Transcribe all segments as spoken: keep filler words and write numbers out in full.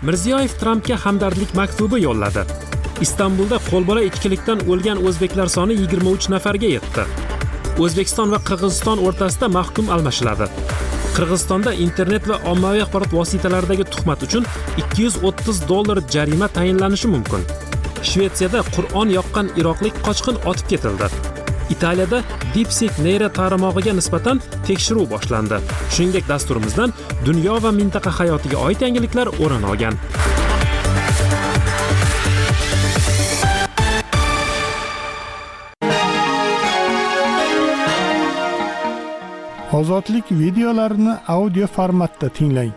Mirziyoyev Trampga hamdardlik maktubi yo'lladi. Istanbulda qo'lbola ichkilikdan o'lgan o'zbeklar soni yigirma uch nafarga yetdi. O'zbekiston va Qirg'iziston o'rtasida mahkum almashiladi. Qirg'izistonda internet va ommaviy axborot vositalaridagi tuhmat uchun ikki yuz o'ttiz dollar jarima tayinlanishi mumkin. Shvetsiyada Qur'on yoqqan iroqlik qochqin otib ketildi. Italiyada DeepSeek neyro tarmog'iga nisbatan tekshiruv boshlandi. Shuningdek, dasturimizdan dunyo va mintaqa hayotiga oid yangiliklar o'rin olgan. Ozodlik videolarini audio formatda tinglang.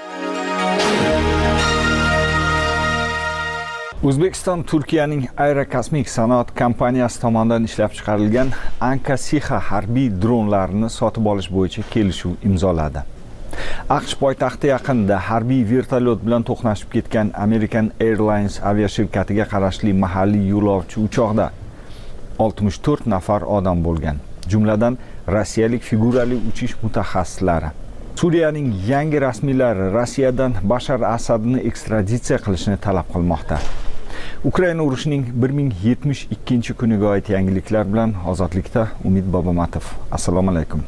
O'zbekiston Turkiyaning Aerokosmik sanoat kompaniyasi tomonidan ishlab chiqarilgan Anka-Siha harbiy dronlarini sotib olish bo'yicha kelishuv imzoladi. AQSh poytaxti yaqinida harbiy vertolyot bilan to'qnashib ketgan American Airlines aviashirkatiga qarashli mahalliy yo'lovchi uchoqda oltmish to'rt nafar odam bo'lgan, jumladan rossiyalik figurali uchish mutaxassislari. Suriyaning yangi rasmiylari Rossiyadan Bashar Asadni ekstraditsiya qilishni talab qilmoqda. Ukraina urushining bir ming yetmish ikkinchi kuniga oid yangiliklar bilan Ozodlikda Umid Bobomatov. Assalomu alaykum.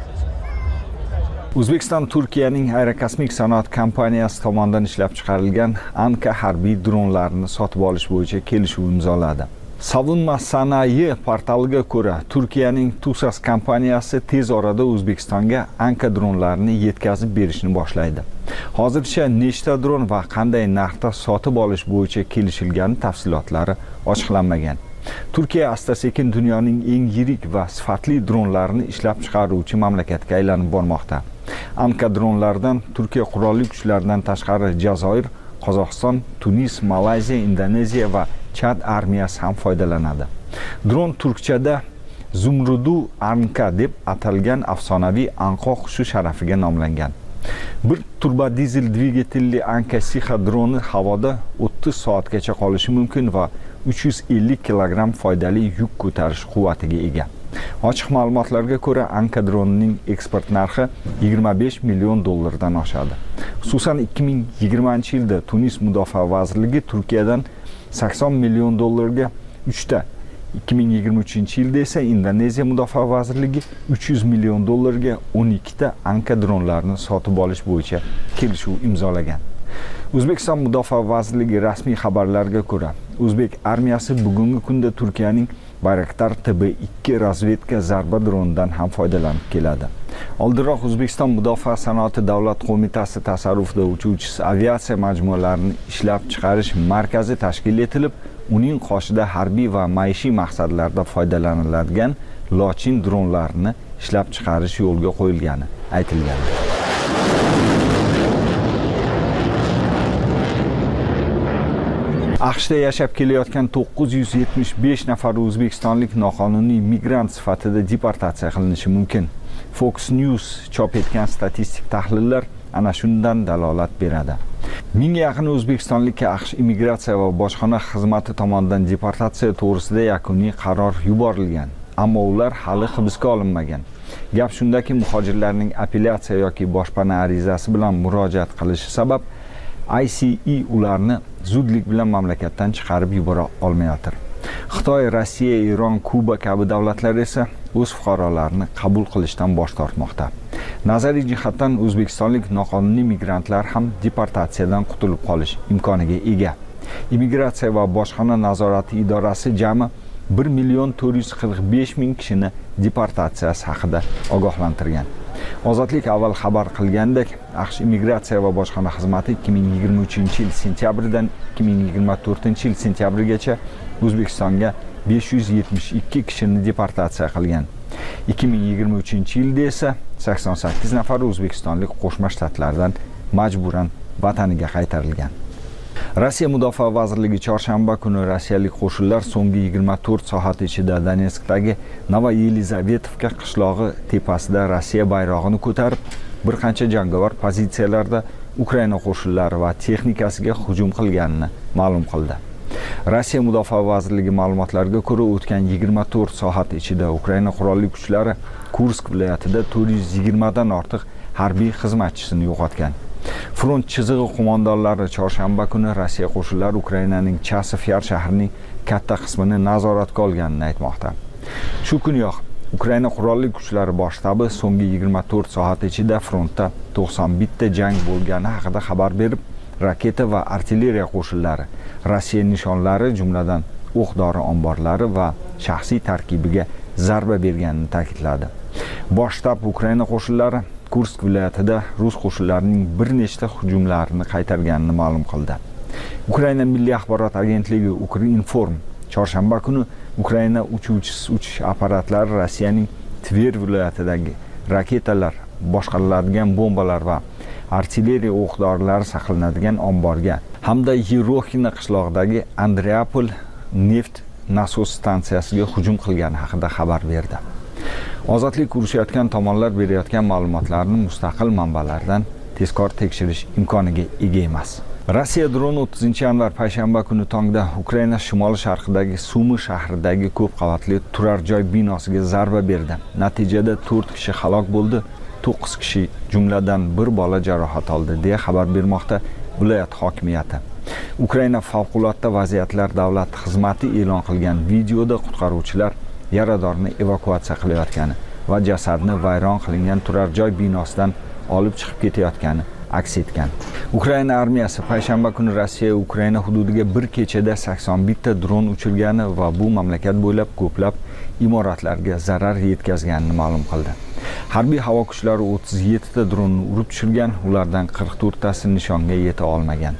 O'zbekiston Turkiyaning Aerokosmik sanoat kompaniyasi tomonidan ishlab chiqarilgan Anka harbiy dronlarini sotib olish bo'yicha kelishuv imzoladi. Savunma sanoyi portaliga ko'ra, Turkiyaning Tusas kompaniyasi tez orada O'zbekistonga Anka dronlarini yetkazib berishni boshlaydi. Hozircha nechta dron va qanday narxda sotib olish bo'yicha kelishilgani tafsilotlari ochiqlanmagan. Turkiya asta-sekin dunyoning eng yirik va sifatli dronlarini ishlab chiqaruvchi mamlakatga aylanib bormoqda. Anka dronlardan Turkiya qurolli kuchlaridan tashqari Jazoir, Qozog'iston, Tunis, Malayziya, Indoneziya va Chad armiyasi ham foydalanadi. Dron turkchada Zumrudu Anka deb atalgan afsonaviy anqo qushi sharafiga nomlangan. Bir turbo dizel dvigatelli Anka-Siha droni havoda o'ttiz soatgacha qolishi mumkin va uch yuz ellik kilogramm foydali yuk ko'tarish quvvatiga ega. Ochiq ma'lumotlarga ko'ra, Anka dronining eksport narxi yigirma besh million dollardan oshadi. Xususan ikki ming yigirmanchi yilda Tunis mudofaa vazirligi Turkiyadan sakson million dollarga uchta, ikki ming yigirma uchinchi yilda esa Indoneziya mudofaa vazirligi uch yuz million dollarga o'n ikkita Anka dronlarini sotib olish bo'yicha kelishuv imzolagan. O'zbekiston mudofaa vazirligi rasmiy xabarlariga ko'ra, O'zbek armiyasi bugungi kunda Turkiyaning Bayraktar T B ikki razvedka zarba dronidan ham foydalanib keladi. Oldinroq O'zbekiston Mudofaa sanoati davlat qo'mitasi tasarrufida uchuvchisiz aviatsiya majmualarini ishlab chiqarish markazi tashkil etilib, uning qoshida harbiy va maishiy maqsadlarda foydalaniladigan Lochin dronlarini ishlab chiqarish yo'lga qo'yilgani aytilgan. AQShda yashab kelayotgan to'qqiz yuz yetmish besh nafar o'zbekistonlik noqonuniy migrant sifatida deportatsiya qilinishi mumkin. Fox News chop etgan statistik tahlillar ana shundan dalolat beradi. Mingga yaqin o'zbekistonlikka AQSh immigratsiya va bojxona xizmati tomonidan deportatsiya to'g'risida yakuniy qaror yuborilgan, ammo ular hali hibsga olinmagan. Gap shundaki, muhojirlarning apellyatsiya yoki boshpana arizasi bilan murojaat qilishi sabab I C E ularni zudlik bilan mamlakatdan chiqarib yubora olmayotir. Xitoy, Rossiya, Eron, Kuba kabi davlatlar esa o'z fuqarolarini qabul qilishdan bosh tortmoqda. Nazariy jihatdan o'zbekistonlik noqonuniy migrantlar ham deportatsiyadan qutulib qolish imkoniga ega. Immigratsiya va bojxona nazorati idorasi jami bir million to'rt yuz qirq besh ming kishini deportatsiyasi haqida ogohlantirgan. Ozodlik avval xabar qilgandek, AQSh immigratsiya va bojxona xizmati ikki ming yigirma uchinchi yil sentyabridan ikki ming yigirma to'rtinchi yil sentyabrigacha O'zbekistonga besh yuz yetmish ikki kishini deportatsiya qilgan. ikki ming yigirma uchinchi yilda esa sakson sakkiz nafar o'zbekistonlik Qo'shma Shtatlardan majburan vataniga qaytarilgan. Rossiya Mudofaa vazirligi chorshanba kuni rossiyalik qo'shinlar so'nggi yigirma to'rt soat ichida Donetskdagi Novoyelizavetovka qishlog'i tepasida Rossiya bayrog'ini ko'tarib, bir qancha jangovar pozitsiyalarda Ukraina qo'shinlari va texnikasiga hujum qilganini ma'lum qildi. Rossiya Mudofaa vazirligi ma'lumotlariga ko'ra, o'tgan yigirma to'rt soat ichida Ukraina qurolli kuchlari Kursk viloyatida to'rt yuz yigirma dan ortiq harbiy xizmatchisini yo'qotgan. Front chizig'i qo'mondonlari chorshanba kuni Rossiya qo'shinlari Ukrainaning Chasiv-Yar shahrining katta qismini nazoratga olganini aytmoqda. Shu kuniyoq Ukraina qurolli kuchlari bosh shtabi so'nggi yigirma to'rt soat ichida frontda to'qson bitta jang bo'lgani haqida xabar berib, raketa va artilleriya qo'shinlari Rossiya nishonlari, jumladan o'q-dori omborlari va shaxsiy tarkibiga zarba berganini ta'kidladi. Bosh shtab Ukraina qo'shinlari Kursk viloyatida rus qo'shinlarining bir nechta hujumlarini qaytarganini ma'lum qildi. Ukraina milliy axborot agentligi Ukrinform chorshanba kuni Ukraina uchuvchisiz uchish apparatlari Rossiyaning Tver viloyatidagi raketalar, boshqariladigan bombalar va artilleriya o'q-dorilari saqlanadigan omborga hamda Yeroxina qishlog'idagi Andreapol neft nasos stansiyasiga hujum qilgani haqida xabar berdi. Ozodlik urushayotgan tomonlar berayotgan ma'lumotlarni mustaqil manbalardan tezkor tekshirish imkoniga ega emas. Rossiya droni o'ttizinchi yanvar payshanba kuni tongda Ukraina shimoli sharqidagi Sumi shahridagi ko'p qavatli turar joy binosiga zarba berdi. Natijada to'rt kishi halok bo'ldi, to'qqiz kishi jumladan bir bola jarohat oldi deya xabar bermoqda viloyat hokimiyati. Ukraina favqulodda vaziyatlar davlat xizmati e'lon qilgan videoda qutqaruvchilar yaradorni evakuatsiya qilayotgani va jasadni vayron qilingan turar joy binosidan olib chiqib ketayotgani aks etgan. Ukraina armiyasi payshanba kuni Rossiya Ukraina hududiga bir kechada sakson bitta dron uchirgani va bu mamlakat bo'ylab ko'plab imoratlarga zarar yetkazganini ma'lum qildi. Harbiy havo kuchlari o'ttiz yetti ta dronni urib tushirgan, ulardan qirq to'rt tasi nishonga yeta olmagan.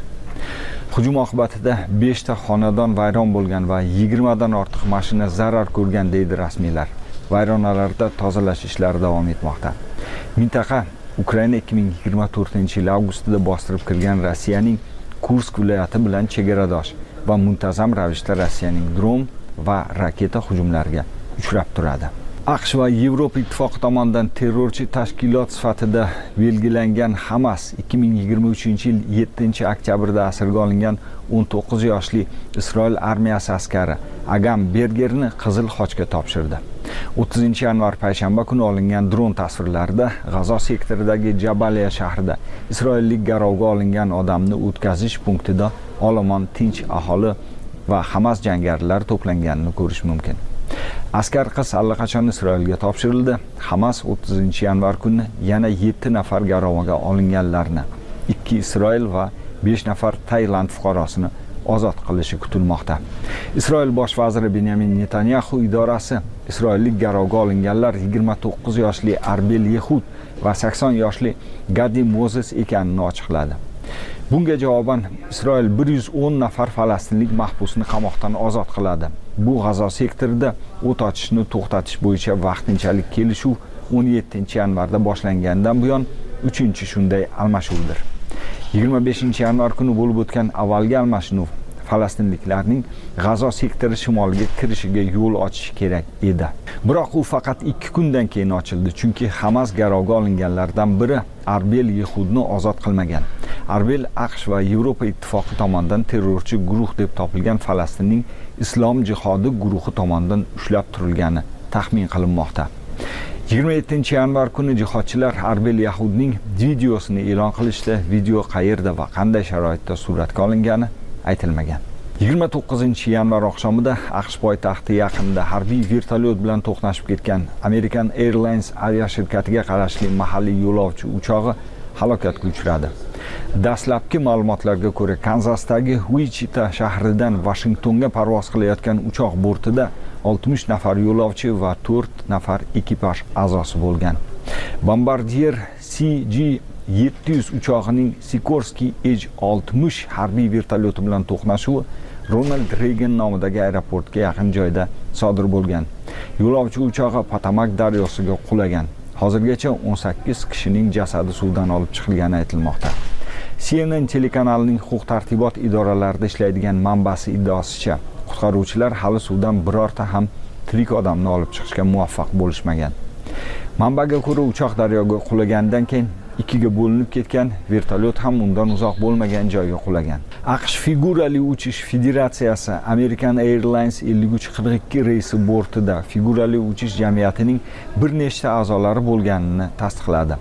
Hujum oqibatida besh ta xonadon vayron bo'lgan va yigirma dan ortiq mashina zarar ko'rgan deydi rasmiylar. Vayronalarda tozalash ishlari davom etmoqda. Mintaqa Ukraina ikki ming yigirma to'rtinchi yil avgustida bostirib kirgan Rossiyaning Kursk viloyati bilan chegaradosh va muntazam ravishda Rossiyaning dron va raketa hujumlariga uchrab turadi. AQSh va Yevropa ittifoqi tomonidan terrorchi tashkilot sifatida belgilangan Hamas ikki ming yigirma uchinchi yil yettinchi oktyabrda asirga olingan o'n to'qqiz yoshli Isroil armiyasi askari Agam Bergerni Qizil Xochga topshirdi. o'ttizinchi yanvar payshanba kuni olingan dron tasvirlarida G'azo sektoridagi Jabaliya shahrida isroillik garovga olingan odamni o'tkazish punktida olomon tinch aholi va Hamas jangarilari to'planganini ko'rish mumkin. Askar qiz allaqachon Isroilga topshirildi. Hamas o'ttizinchi yanvar kuni yana yetti nafar garovga olinganlarni, ikki Isroil va besh nafar Tailand fuqarosini ozod qilishi kutilmoqda. Isroil bosh vaziri Benyamin Netanyahu idorasi isroillik garovga olinganlar yigirma to'qqiz yoshli Arbel Yehud va sakson yoshli Gadi Mozes ekanini ochiqladi. Bunga javoban Isroil bir yuz o'n nafar falastinlik mahbusni qamoqdan ozod qiladi. Bu G'azo sektorida o't ochishni to'xtatish bo'yicha vaqtinchalik kelishuv o'n yettinchi yanvarda boshlangandan buyon uchinchi shunday almashuvdir. yigirma beshinchi yanvar kuni bo'lib o'tgan avvalgi almashinuv falastinliklarning G'azo sektori shimoliga kirishiga yo'l ochishi kerak edi. Biroq u faqat ikki kundan keyin ochildi, chunki Hamas garovga olinganlardan biri Arbel Yehudni ozod qilmagan. Arbel AQSh va Yevropa ittifoqi tomonidan terrorchi guruh deb topilgan Falastinning Islom jihodi guruhi tomonidan ushlab turilgani taxmin qilinmoqda. yigirma yettinchi yanvar kuni jihodchilar Arbel Yehudning videosini e'lon qilishdi. Video qayerda va qanday sharoitda suratga olingani aytilmagan. yigirma to'qqizinchi yanvar oqshomida AQSh poytaxti yaqinida harbiy vertolyot bilan to'qnashib ketgan American Airlines aviashirkatiga qarashli mahalliy yo'lovchi uchog'i halokatga uchradi. Dastlabki ma'lumotlarga ko'ra, Kanzasdagi Wichita shahridan Vashingtonga parvoz qilayotgan uchoq bortida oltmish nafar yo'lovchi va to'rt nafar ekipaj a'zosi bo'lgan. Bombardier C G yetti yuz uchog'ining Sikorsky Edge oltmish harbiy vertolyoti bilan to'qnashuvi Ronald Reagan nomidagi aeroportga yaqin joyda sodir bo'lgan. Yo'lovchi uchog'i Potomac daryosiga qulagan. Hozirgacha o'n sakkiz kishining jasadi suvdan olib chiqilgani aytilmoqda. C N N telekanalining huquq-tartibot idoralarida ishlaydigan manbasi iddaosicha, qutqaruvchilar hali suvdan birorta ham tirik odamni olib chiqishga muvaffaq bo'lishmagan. Manbaga ko'ra, uchoq daryoga qulagandan keyin ikkiga bo'linib ketgan, vertolyot ham undan uzoq bo'lmagan joyga qulagan. AQSh figurali uchish federatsiyasi American Airlines ellik uch qirq ikki reysi bortida figurali uchish jamiyatining bir nechta a'zolari bo'lganini tasdiqladi.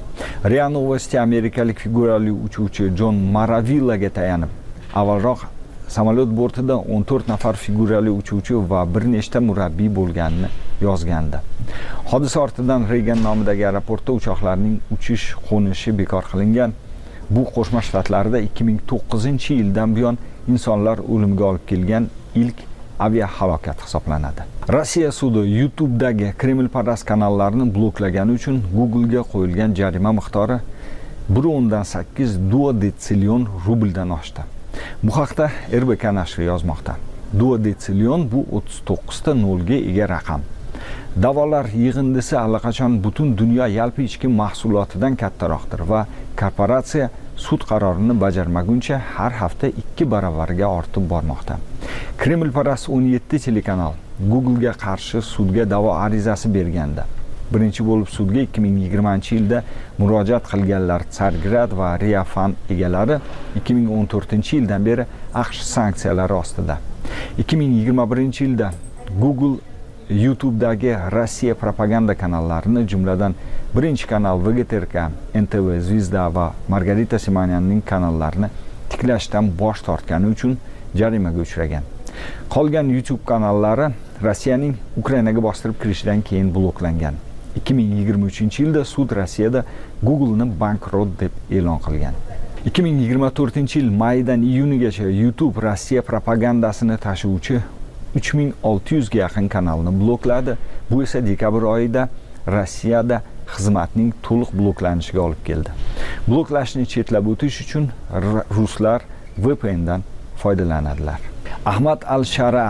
RIA Novosti amerikalik figurali uchuvchi John Maravillaga tayanib, avvalroq samolyot bortida o'n to'rt nafar figurali uchuvchi va bir nechta murabbiy bo'lganini yozgandi. Hodisa ortidan Reagan nomidagi aeroportda uchoqlarning uchish qo'nishi bekor qilingan. Bu Qo'shma Shtatlarda ikki ming to'qqizinchi yildan buyon insonlar o'limga olib kelgan ilk aviahalokat hisoblanadi. Rossiya sudi YouTube'dagi Kremlparast kanallarni bloklagani uchun Google'ga qo'yilgan jarima miqdori bir o'ndan sakkiz duodetsillion rubldan oshdi. Bu haqda R B K nashri yozmoqda. Duodetsillion bu o'ttiz to'qqizta nolga ega raqam. Da'volar yig'indisi allaqachon butun dunyo yalpi ichki mahsulotidan kattaroqdir va korporatsiya sud qarorini bajarmaguncha har hafta ikki baravarga ortib bormoqda. Kremlparast o'n yetti telekanal Google'ga qarshi sudga da'vo arizasi bergandi. Birinchi bo'lib sudga ikki ming yigirmanchi yilda murojaat qilganlar Tsargrad va Riafan egalari ikki ming o'n to'rtinchi yildan beri AQSh sanksiyalari ostida. ikki ming yigirma birinchi yilda Google YouTube'dagi Rossiya propaganda kanallarini, jumladan birinchi kanal V G T R K, N T V, Zvezda va Margarita Simonyanning kanallarini tiklashdan bosh tortgani uchun jarimaga uchragan. Qolgan YouTube kanallari Rossiyaning Ukrainaga bostirib kirishidan keyin bloklangan. ikki ming yigirma uchinchi yilda sud Rossiyada Google'ni bankrot deb e'lon qilgan. ikki ming yigirma to'rtinchi yil maydan iyunigacha YouTube Rossiya propagandasini tashuvchi uch ming olti yuz ga yaqin kanalni blokladi. Bu esa dekabr oyida Rossiyada xizmatning to'liq bloklanishiga olib keldi. Bloklashni chetlab o'tish uchun ruslar V P N dan foydalanadilar. Ahmad al-Shara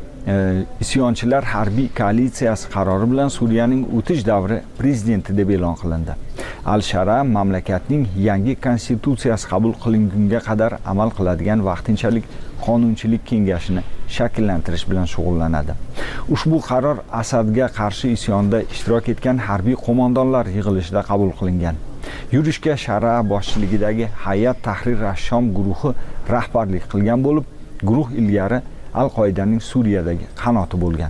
e, isyonchilar harbiy koalitsiyasi qarori bilan Suriyaning o'tish davri prezidenti deb e'lon qilindi. Al-Shara mamlakatning yangi konstitutsiyasi qabul qilingunga qadar amal qiladigan vaqtinchalik qonunchilik kengashini shakllantirish bilan shug'ullanadi. Ushbu qaror Asadga qarshi isyonda ishtirok etgan harbiy qo'mondonlar yig'ilishida qabul qilingan. Yurishga Shara boshchiligidagi Hayat Tahrir ash-Shom guruhi rahbarlik qilgan bo'lib, guruh ilgari Al-Qoidaning Suriyadagi qanoti bo'lgan.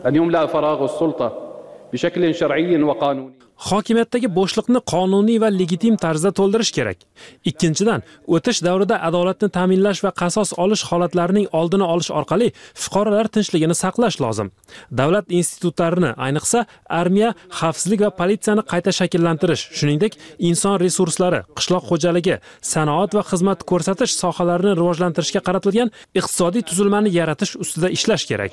Hokimiyatdagi bo'shliqni qonuniy va legitim tarzda to'ldirish kerak. Ikkinchidan, o'tish davrida adolatni ta'minlash va qasos olish holatlarining oldini olish orqali fuqarolar tinchligini saqlash lozim. Davlat institutlarini, ayniqsa armiya, xavfsizlik va politsiyani qayta shakllantirish, shuningdek, inson resurslari, qishloq xo'jaligi, sanoat va xizmat ko'rsatish sohalarini rivojlantirishga qaratilgan iqtisodiy tuzilmani yaratish ustida ishlash kerak.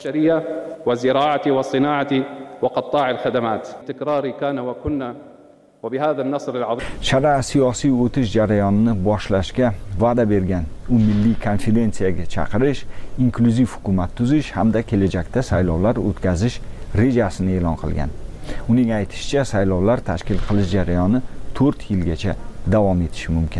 وقطاع الخدمات تكراري كان وكنا وبهذا النصر العظيم. Shara siyosiy o'tish jarayonini boshlashga va'da bergan, umumiy konferensiyaga chaqirish, inklyuziv hukumat tuzish hamda kelajakda saylovlar o'tkazish rejasini e'lon qilgan. Uning aytishicha, saylovlar tashkil qilish jarayoni to'rt yilgacha davom etishi mumkin.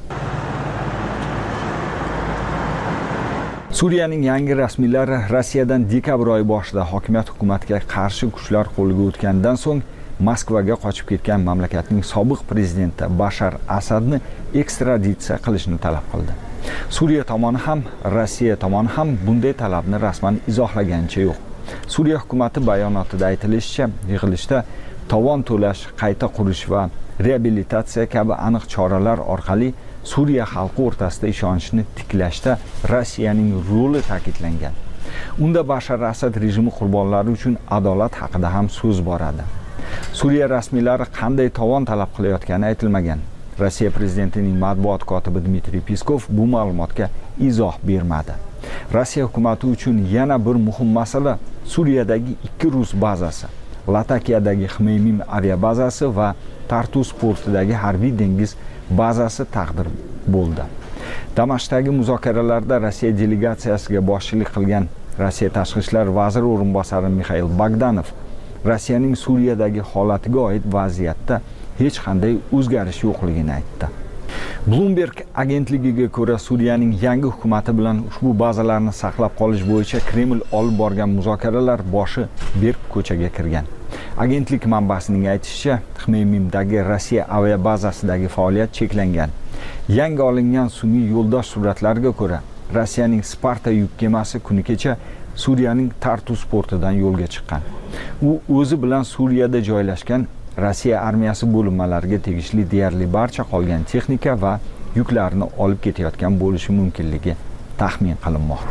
Suriyaning yangi rasmiylari Rossiyadan dekabr oyi boshida hokimiyat hukumatiga qarshi kuchlar qo'lga o'tgandan so'ng Moskvaga qochib ketgan mamlakatning sobiq prezidenti Bashar Asadni ekstraditsiya qilishni talab qildi. Suriya tomoni ham, Rossiya tomoni ham bunday talabni rasman izohlaganicha yo'q. Suriya hukumati bayonotida aytilishicha, yig'ilishda tovon to'lash, qayta qurish va reabilitatsiya kabi aniq choralar orqali Suriya xalqi o'rtasida ishonchni tiklashda Rossiyaning roli ta'kidlangan. Unda Bashar Asad rejimi qurbonlari uchun adolat haqida ham so'z boradi. Suriya rasmiylari qanday tovon talab qilayotgani aytilmagan. Rossiya prezidentining matbuot kotibi Dmitriy Peskov bu ma'lumotga izoh bermadi. Rossiya hukumati uchun yana bir muhim masala Suriyadagi ikki rus bazasi, Latakiyadagi Xmeymim aviabazasi va Tartus portidagi harbiy dengiz bazasi taqdir bo'ldi. Damashqdagi muzokaralarda Rossiya delegatsiyasiga boshchilik qilgan Rossiya tashqi ishlar vaziri o'rinbosari Mikhail Bogdanov Rossiyaning Suriyadagi holatiga oid vaziyatda hech qanday o'zgarish yo'qligini aytdi. Bloomberg agentligiga ko'ra, Suriyaning yangi hukumati bilan ushbu bazalarni saqlab qolish bo'yicha Kreml olib borgan muzokaralar boshi berk ko'chaga kirgan. Agentlik manbasining aytishicha, Xmeymimdagi Rossiya aviabazasidagi faoliyat cheklangan. Yangi olingan sun'iy yo'ldosh suratlarga ko'ra, Rossiyaning Sparta yuk kemasi kuni kecha Suriyaning Tartus portidan yo'lga chiqqan. U o'zi bilan Suriyada joylashgan Rossiya armiyasi bo'linmalariga tegishli deyarli barcha qolgan texnika va yuklarni olib ketayotgan bo'lishi mumkinligi taxmin qilinmoqda.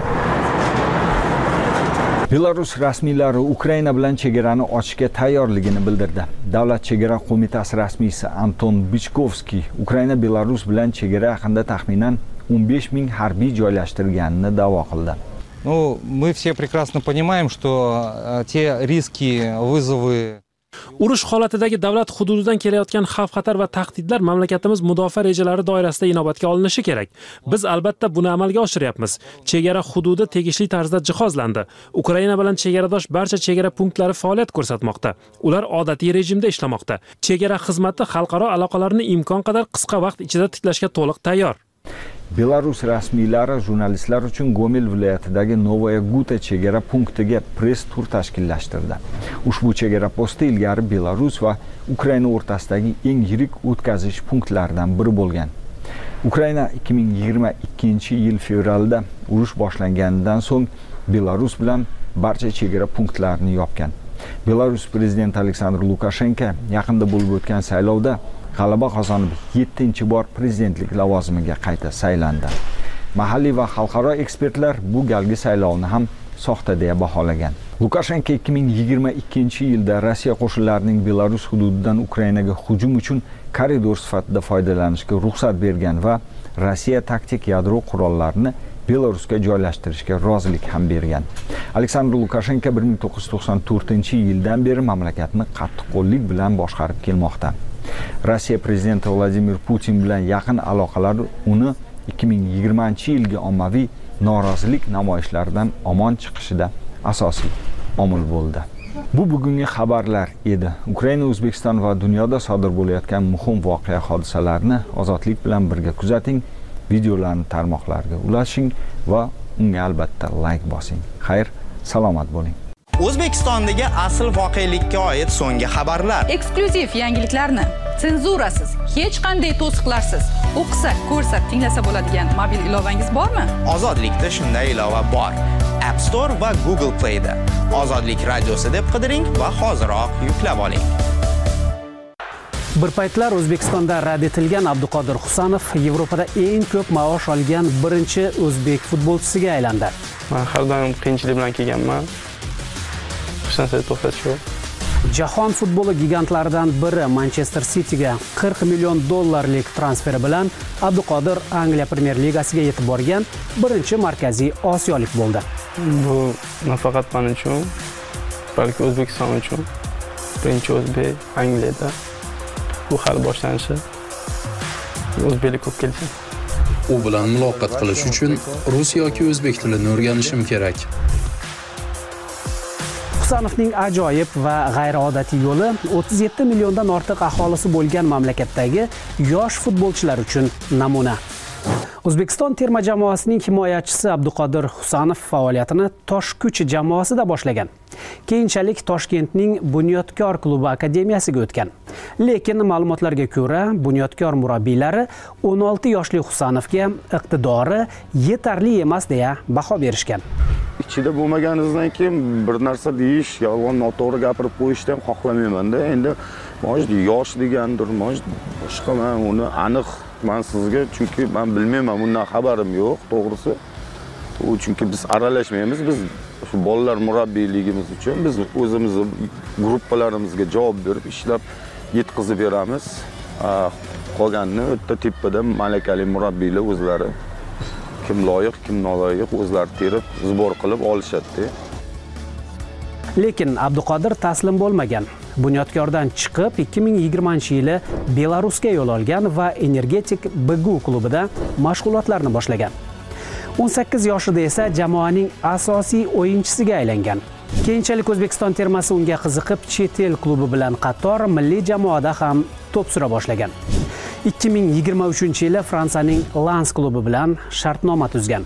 Belarus rasmiylari Ukraina bilan chegarani ochishga tayyorligini bildirdi. Davlat chegara qo'mitasi rasmiysi Anton Bichkovskiy Ukraina Belarus bilan chegara yaqinida taxminan o'n besh ming harbiy joylashtirganini da'vo qildi. Ну, мы все прекрасно понимаем, что те риски, вызовы Urush holatidagi davlat hududidan kelayotgan xavf-xatar va tahdidlar mamlakatimiz mudofaa rejalari doirasida inobatga olinishi kerak. Biz albatta buni amalga oshiryapmiz. Chegara hududi tegishli tarzda jihozlandi. Ukraina bilan chegaradosh barcha chegara punktlari faoliyat ko'rsatmoqda. Ular odatiy rejimda ishlamoqda. Chegara xizmati xalqaro aloqalarni imkon qadar qisqa vaqt ichida tiklashga to'liq tayyor. Belarus rasmiylari jurnalistlar uchun Gomel viloyatidagi Novaya Guta chegara punktiga press tur tashkillashtirdi. Ushbu chegara posti ilgari Belarus va Ukraina o'rtasidagi eng yirik o'tkazish punktlaridan biri bo'lgan. Ukraina ikki ming yigirma ikkinchi yil fevralda urush boshlanganidan so'ng Belarus bilan barcha chegara punktlarini yopgan. Belarus prezidenti Aleksandr Lukashenko yaqinda bo'lib o'tgan saylovda g'alaba qozonib yettinchi bor prezidentlik lavozimiga qayta saylandi. Mahalliy va xalqaro ekspertlar bu galgi saylovni ham soxta deya baholagan. Lukashenko ikki ming yigirma ikkinchi yilda Rossiya qo'shinlarining Belarus hududidan Ukrainaga hujum uchun koridor sifatida foydalanishga ruxsat bergan va Rossiya taktik yadro qurollarini Belarusga joylashtirishga rozilik ham bergan. Aleksandr Lukashenko bir ming to'qqiz yuz to'qson to'rtinchi yildan beri mamlakatni qattiqqo'llik bilan boshqarib kelmoqda. Rossiya prezidenti Vladimir Putin bilan yaqin aloqalar uni ikki ming yigirmanchi yilgi ommaviy norozilik namoyishlaridan omon chiqishida asosiy omil bo'ldi. Bu bugungi xabarlar edi. Ukraina, O'zbekiston va dunyoda sodir bo'layotgan muhim voqea hodisalarni ozodlik bilan birga kuzating, videolarni tarmoqlarga ulashing va unga albatta like bosing. Xayr, salomat bo'ling. O'zbekistondagi asl voqelikka oid so'nggi xabarlar, eksklyuziv yangiliklarni senzurasiz, hech qanday to'siqlarsiz o'qisa, ko'rsa, tinglasa bo'ladigan mobil ilovangiz bormi? Ozodlikda shunday ilova bor. App Store va Google Play da Ozodlik radiosi deb qidiring va hoziroq yuklab oling. Bir paytlar O'zbekistonda rad etilgan Abduqodir Husanov Yevropada eng ko'p maosh olgan birinchi o'zbek futbolchisiga aylandi. Men har doim qiyinchilik bilan kelganman. Jahon futboli gigantlaridan biri Manchester City'ga qirq million dollarlik transferi bilan Abduqodir Angliya Premyer Ligasiga yetib borgan birinchi markaziy osiyolik bo'ldi. Bu nafaqat men uchun, balki O'zbekiston uchun birinchi o'zbek Angliyada. Bu hali boshlanishi. O'zbeklik ko'p kelsin. U bilan muloqot qilish uchun rus yoki o'zbek tilini o'rganishim kerak. Husanovning ajoyib va g'ayriodatiy yo'li o'ttiz yetti milliondan ortiq aholisi bo'lgan mamlakatdagi yosh futbolchilar uchun namuna. O'zbekiston terma jamoasining himoyachisi Abduqodir Husanov faoliyatini Toshkuch jamoasida boshlagan. Keyinchalik Toshkentning Bunyodkor klubi akademiyasiga o'tgan. Lekin ma'lumotlarga ko'ra, Bunyodkor murabbiylari o'n olti yoshli Husanovga iqtidori yetarli emas deya baho berishgan. Ichida bo'lmaganingizdan keyin bir narsa deyish, yolg'on noto'g'ri gapirib qo'yishni ham xohlamayman-da. Endi mo'j yosh degandir, mo'j boshqa, men uni aniq men sizga, chunki men bilmayman, bundan xabarim yo'q, to'g'risi. U chunki biz aralashmaymiz, biz shu bolalar murabbiyligimiz uchun biz o'zimizni gruppalarimizga javob berib ishlab yetkazib beramiz. Qolganini o'tda tepada malakali murabbiylar o'zlari kim loyiq, kim noloyiq o'zlari terib, zibor qilib olishadi. Lekin Abduqodir taslim bo'lmagan. Bunyodkordan chiqib ikki ming yigirmanchi yili Belarusga yo'l olgan va Energetik B G U klubida mashg'ulotlarni boshlagan. o'n sakkiz yoshida esa jamoaning asosiy o'yinchisiga aylangan. Keyinchalik O'zbekiston termasi unga qiziqib, chet el klubi bilan qator milliy jamoada ham to'p sura boshlagan. ikki ming yigirma uchinchi yili Fransiyaning Lens klubi bilan shartnoma tuzgan.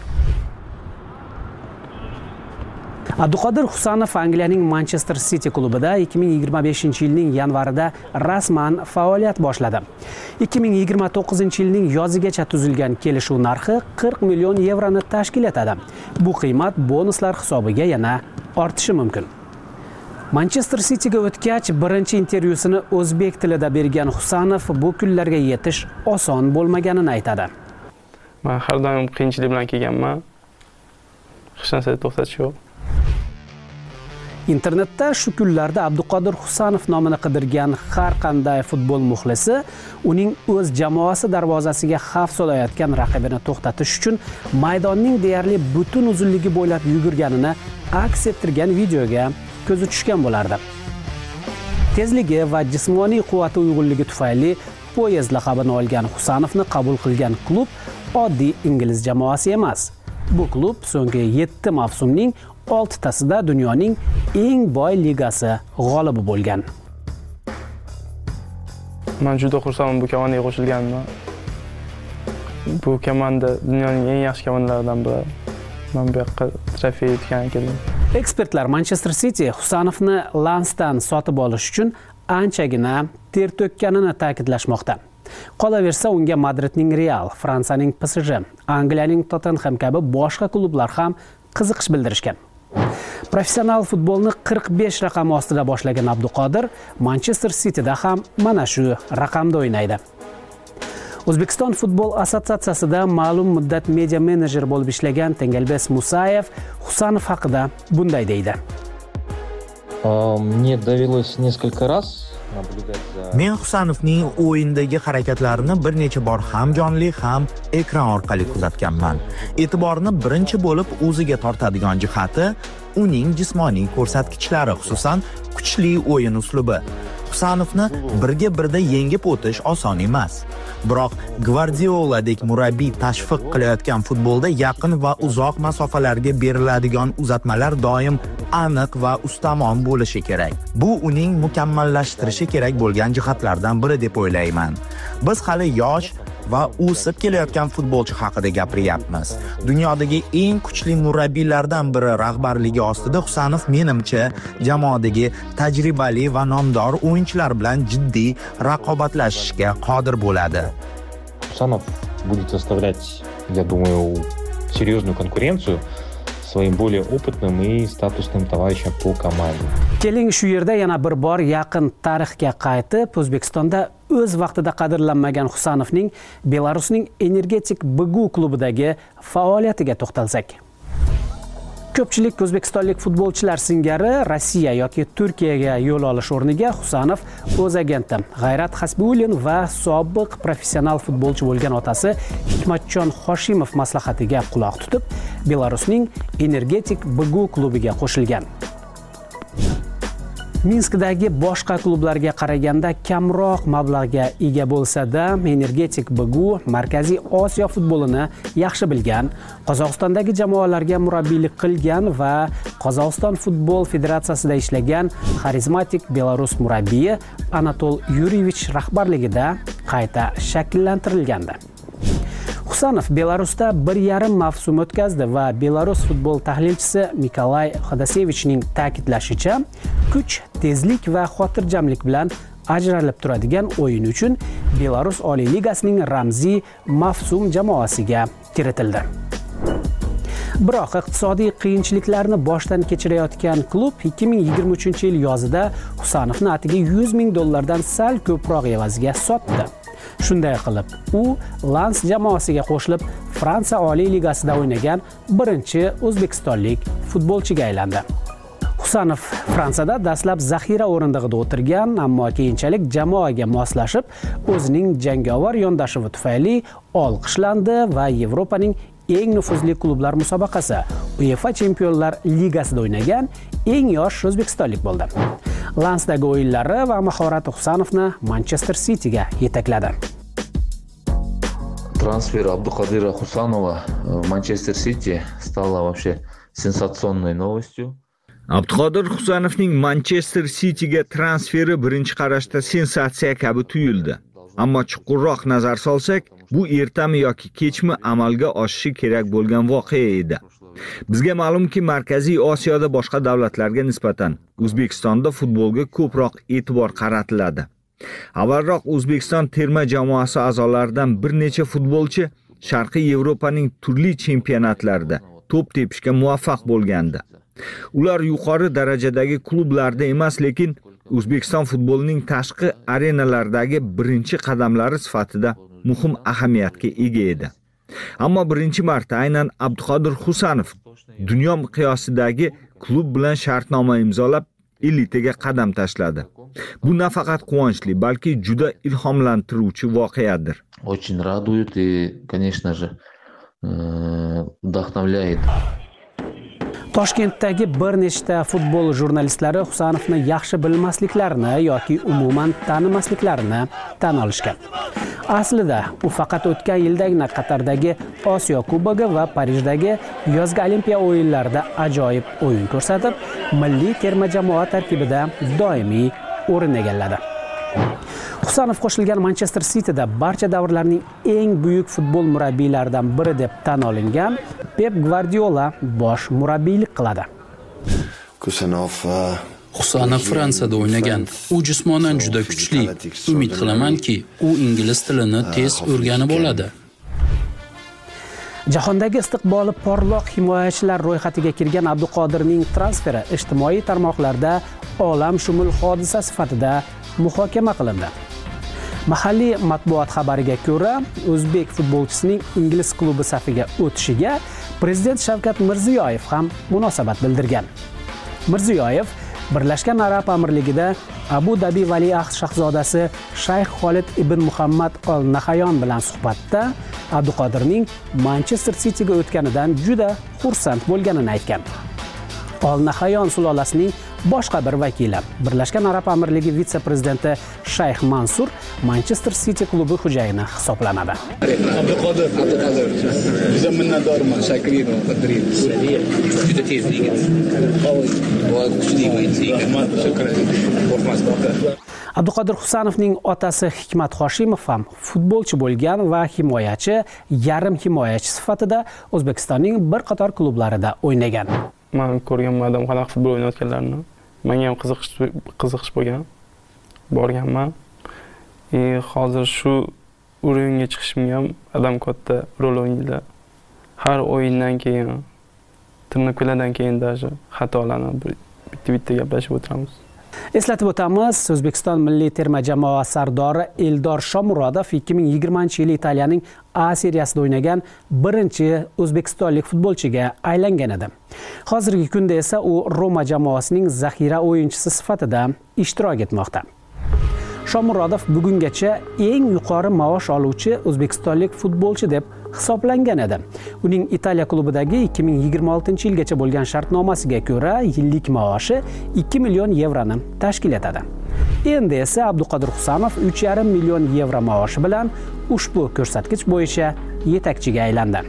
Abduqodir Husanov Angliyaning Manchester City klubida ikki ming yigirma beshinchi yilning yanvarida rasman faoliyat boshladi. ikki ming yigirma to'qqizinchi yilning yozigacha tuzilgan kelishuv narxi qirq million yevroni tashkil etadi. Bu qiymat bonuslar hisobiga yana ortishi mumkin. Manchester City'ga o'tgach, birinchi intervyusini o'zbek tilida bergan Husanov bu kunlarga yetish oson bo'lmaganini aytadi. Men har doim qiyinchilik bilan kelganman. Hech narsa to'xtatish yo'q. Internetda shu kunlarda Abduqodir Husanov nomini qidirgan har qanday futbol muxlisi uning o'z jamoasi darvozasiga xavf solayotgan raqibini to'xtatish uchun maydonning deyarli butun uzunligi bo'ylab yugurganini aks ettirgan videoga ko'zi tushgan bo'lardi. Tezligi va jismoniy quvvati uyg'unligi tufayli poyezd laqabini olgan Husanovni qabul qilgan klub oddiy ingliz jamoasi emas. Bu klub so'nggi yetti mavsumning oltitasida dunyoning eng boy ligasi g'olibi bo'lgan. Men juda xursandman bu komandaga qo'shilganimdan. Bu komanda dunyoning eng yaxshi komandalaridan biri. Men bu yoqqa trofey yutgan ekanman. Ekspertlar Manchester City Husanovni Lensdan sotib olish uchun anchagina ter to'kkanini ta'kidlashmoqda. Qolaversa, unga Madridning Real, Fransiyaning P S J, Angliyaning Tottenham kabi boshqa klublar ham qiziqish bildirishgan. Professional futbolni qirq besh raqami ostida boshlagan Abduqodir Manchester City'da ham mana shu raqamda o'ynaydi. O'zbekiston futbol assotsiatsiyasida ma'lum muddat media menejer bo'lib ishlagan Tengelbes Musayev Husanov haqida bunday deydi. Мне довелось несколько раз Men Husanovning o'yindagi harakatlarini bir necha bor ham jonli, ham ekran orqali kuzatganman. E'tiborni birinchi bo'lib o'ziga tortadigan jihati uning jismoniy ko'rsatkichlari, xususan kuchli o'yin uslubi. Husanovni birga birda yengib o'tish oson emas. Biroq Guardioladek murabbiy tashviq qilayotgan futbolda yaqin va uzoq masofalarga beriladigan uzatmalar doim aniq va ustamon bo'lishi kerak. Bu uning mukammallashtirishi kerak bo'lgan jihatlardan biri deb o'ylayman. Biz hali yosh va o'sib kelayotgan futbolchi haqida gapiryapmiz. Dunyodagi eng kuchli murabbiylardan biri rahbarligi ostida Husanov menimcha jamoadagi tajribali va nomdor o'yinchilar bilan jiddiy raqobatlashishga qodir bo'ladi. Husanov будет составлять, я думаю, серьезную конкуренцию своим более опытным и статусным товарищам по команде. Keling shu yerda yana bir bor yaqin tarixga qaytib, O'zbekistonda o'z vaqtida qadrlanmagan Husanovning Belarusning Energetik B G U klubidagi faoliyatiga to'xtalsak. Ko'pchilik o'zbekistonlik futbolchilar singari Rossiya yoki Turkiyaga yo'l olish o'rniga Husanov o'z agenti G'ayrat Hasbiulin va sobiq professional futbolchi bo'lgan otasi Hikmatjon Hoshimov maslahatiga quloq tutib, Belarusning Energetik B G U klubiga qo'shilgan. Minskdagi boshqa klublarga qaraganda kamroq mablag'ga ega bo'lsa-da, Energetik B G U Markaziy Osiyo futbolini yaxshi bilgan, Qozog'istondagi jamoalarga murabbiylik qilgan va Qozog'iston futbol federatsiyasida ishlagan xarizmatik Belarus murabbiyi Anatol Yurievich rahbarligida qayta shakllantirilgandi. Husanov Belarusda bir yarim mavsum o'tkazdi va Belarus futbol tahlilchisi Mikolay Xodasevichning ta'kidlashicha, kuch, tezlik va xotirjamlik bilan ajralib turadigan o'yin uchun Belarus Oliy Ligasining ramziy mavsum jamoasiga kiritildi. Biroq iqtisodiy qiyinchiliklarni boshdan kechirayotgan klub ikki ming yigirma uchinchi yil yozida Husanovni atiga yuz ming dollardan sal ko'proq evaziga sotdi. Shunday qilib, u Lens jamoasiga qo'shilib Fransiya Oliy Ligasida o'ynagan birinchi o'zbekistonlik futbolchiga aylandi. Husanov Fransiyada dastlab zaxira o'rindig'ida o'tirgan, ammo keyinchalik jamoaga moslashib, o'zining jangovar yondashuvi tufayli olqishlandi va Yevropaning eng nufuzli klublar musobaqasi UEFA Chempionlar Ligasida o'ynagan eng yosh o'zbekistonlik bo'ldi. Lensdagi o'yinlari va mahorati Husanovni Manchester City'ga yetakladi. Трансфер Абдуқадира Хусанова в Манчестер Сити стала вообще сенсационной новостью. Abduqodir Husanovning Manchester City'ga transferi birinchi qarashda sensatsiya kabi tuyuldi. Ammo chuqurroq nazar solsak, bu ertami yoki kechmi amalga oshishi kerak bo'lgan voqea edi. Bizga ma'lumki, Markaziy Osiyoda boshqa davlatlarga nisbatan O'zbekistonda futbolga ko'proq e'tibor qaratiladi. Avvalroq O'zbekiston terma jamoasi a'zolaridan bir necha futbolchi Sharqiy Yevropaning turli chempionatlarida to'p tepishga muvaffaq bo'lgandi. Ular yuqori darajadagi klublarda emas, lekin O'zbekiston futbolining tashqi arenalardagi birinchi qadamlari sifatida muhim ahamiyatga ega edi. Ammo birinchi marta aynan Abduqodir Husanov dunyo miqyosidagi klub bilan shartnoma imzolab, elitaga qadam tashladi. Bu nafaqat quvonchli, balki juda ilhomlantiruvchi voqeadir. Очень радует и, конечно же, вдохновляет. Toshkentdagi bir nechta futbol jurnalistlari Husanovni yaxshi bilmasliklarini yoki umuman tanimasliklarini tan olishgan. Aslida u faqat o'tgan yildagina Qatardagi Osiyo Kubogi va Parijdagi yozgi Olimpiya o'yinlarida ajoyib o'yin ko'rsatib, milliy terma jamoa tarkibida doimiy o'rin egalladi. Husanov qo'shilgan Manchester Cityda barcha davrlarning eng buyuk futbol murabbiylaridan biri deb tan olingan Pep Guardiola bosh murabbiylik qiladi. Husanov Fransiyada o'ynagan. U jismonan juda kuchli. Umid qilamanki, u ingliz tilini tez o'rganib oladi. Jahondagi istiqboli porloq himoyachilar ro'yxatiga kirgan Abduqodirning transferi ijtimoiy tarmoqlarda olamshumul hodisa sifatida muhokama qilindi. Mahalliy matbuot xabariga ko'ra, o'zbek futbolchisining ingliz klubi safiga o'tishiga prezident Shavkat Mirziyoyev ham munosabat bildirgan. Mirziyoyev Birlashgan Arab Amirligida Abu Dhabi valiahd shahzodasi Shayx Xolid ibn Muhammad Al Nahyan bilan suhbatda Abduqodirning Manchester Cityga o'tganidan juda xursand bo'lganini aytgan. Al Nahyan sulolasining boshqa bir vakili, Birlashgan Arab Amirligi vitse-prezidenti Shayx Mansur Manchester City klubi xo'jayini hisoblanadi. Abduqodir, Abduqodir, juda minnatdorman, shakriy va qadriy. Juda tez liga. Va kuchli liga. Shukran. Abduqodir Husanovning otasi Hikmat Hoshimov ham futbolchi bo'lgan va himoyachi, yarim himoyachi sifatida O'zbekistonning bir qator klublarida o'ynagan. Men ko'rganman qanaqa futbol o'ynayotganlarini. Menga ham qiziqish qiziqish bo'lgan. Borganman. E hozir shu o'ringa chiqishimga ham adam katta rol o'ynaydi. Har o'yindan keyin, turnirlardan keyin даже xatolarni bitta-bitta gaplashib o'tiramiz. Eslatib o'tamiz, O'zbekiston milliy terma jamoa sardori Eldor Shomurodov ikki ming yigirmanchi yil Italiyaning A seriyasida o'ynagan birinchi o'zbekistonlik futbolchiga aylangan edi. Hozirgi kunda esa u Roma jamoasining zaxira o'yinchisi sifatida ishtirok etmoqda. Shomurodov bugungacha eng yuqori maosh oluvchi o'zbekistonlik futbolchi deb hisoblangan edi. Uning Italiya klubidagi ikki ming yigirma oltinchi yilgacha bo'lgan shartnomasiga ko'ra yillik maoshi ikki million yevroni tashkil etadi. Endi esa Abduqodir Husanov uch yarim million yevro maoshi bilan ushbu ko'rsatkich bo'yicha yetakchiga aylandi.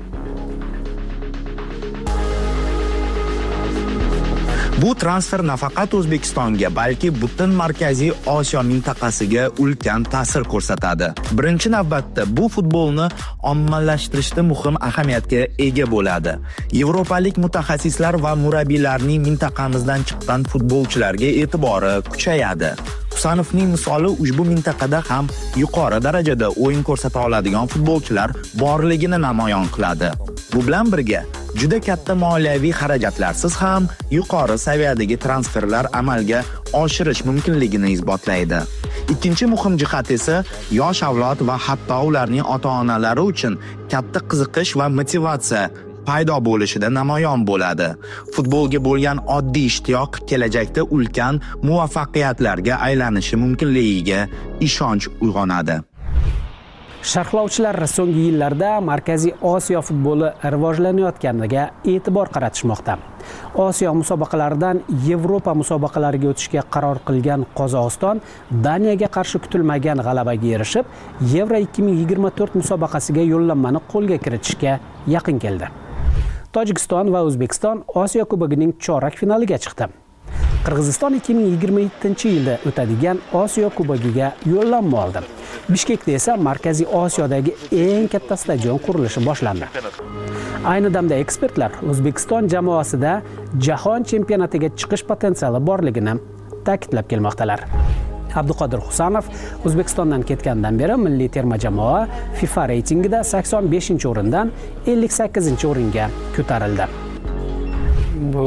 Bu transfer nafaqat O'zbekistonga, balki butun Markaziy Osiyo mintaqasiga ulkan ta'sir ko'rsatadi. Birinchi navbatda bu futbolni ommalashtirishda muhim ahamiyatga ega bo'ladi. Yevropalik mutaxassislar va murabbiylarning mintaqamizdan chiqqan futbolchilarga e'tibori kuchayadi. Husanovning misoli ushbu mintaqada ham yuqori darajada o'yin ko'rsata oladigan futbolchilar borligini namoyon qiladi. Bu bilan birga juda katta moliyaviy xarajatlarsiz ham yuqori saviyadagi transferlar amalga oshirish mumkinligini isbotlaydi. Ikkinchi muhim jihat esa yosh avlod va hatto ularning ota-onalari uchun katta qiziqish va motivatsiya paydo bo'lishida namoyon bo'ladi. Futbolga bo'lgan oddiy ishtiyoq kelajakda ulkan muvaffaqiyatlarga aylanishi mumkinligiga ishonch uyg'onadi. Sharhlovchilar so'nggi yillarda Markaziy Osiyo futboli rivojlanayotganiga e'tibor qaratishmoqda. Osiyo musobaqalaridan Yevropa musobaqalariga o'tishga qaror qilgan Qozog'iston Daniyaga qarshi kutilmagan g'alabaga erishib, Yevro ikki ming yigirma to'rt musobaqasiga yo'llanmani qo'lga kiritishga yaqin keldi. Tojikiston va O'zbekiston Osiyo Kubogining chorak finaliga chiqdi. Qirg'iziston ikki ming yigirma yettinchi yilda o'tadigan Osiyo Kubogiga yo'llanma oldi. Bishkekda esa Markaziy Osiyodagi eng katta stadion qurilishi boshlandi. Ayni damda ekspertlar O'zbekiston jamoasida jahon chempionatiga chiqish potensiali borligini ta'kidlab kelmoqdalar. Abduqodir Husanov O'zbekistondan ketgandan beri milliy terma jamoa FIFA reytingida sakson beshinchi o'rindan ellik sakkizinchi o'ringa ko'tarildi. Bu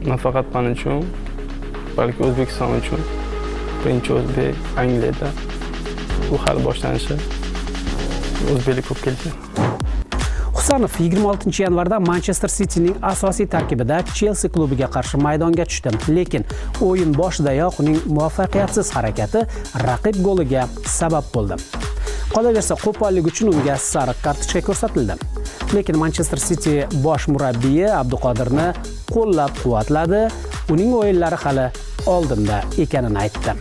nafaqat men uchun, balki O'zbekiston uchun birinchi o'zbek Angliyada bu hali boshlanishi o'zbeklik ko'p kelsin. Husanov yigirma oltinchi yanvarda Manchester City'ning asosiy tarkibida Chelsea klubiga qarshi maydonga tushdi, lekin o'yin boshidayoq uning muvaffaqiyatsiz harakati raqib goliga sabab bo'ldi. Qolaversa, qo'pollik uchun unga sariq kartochka ko'rsatildi. Lekin Manchester City bosh murabbiyi Abduqodirni qo'llab-quvvatladi, uning o'yinlari hali oldinda ekanini aytdi.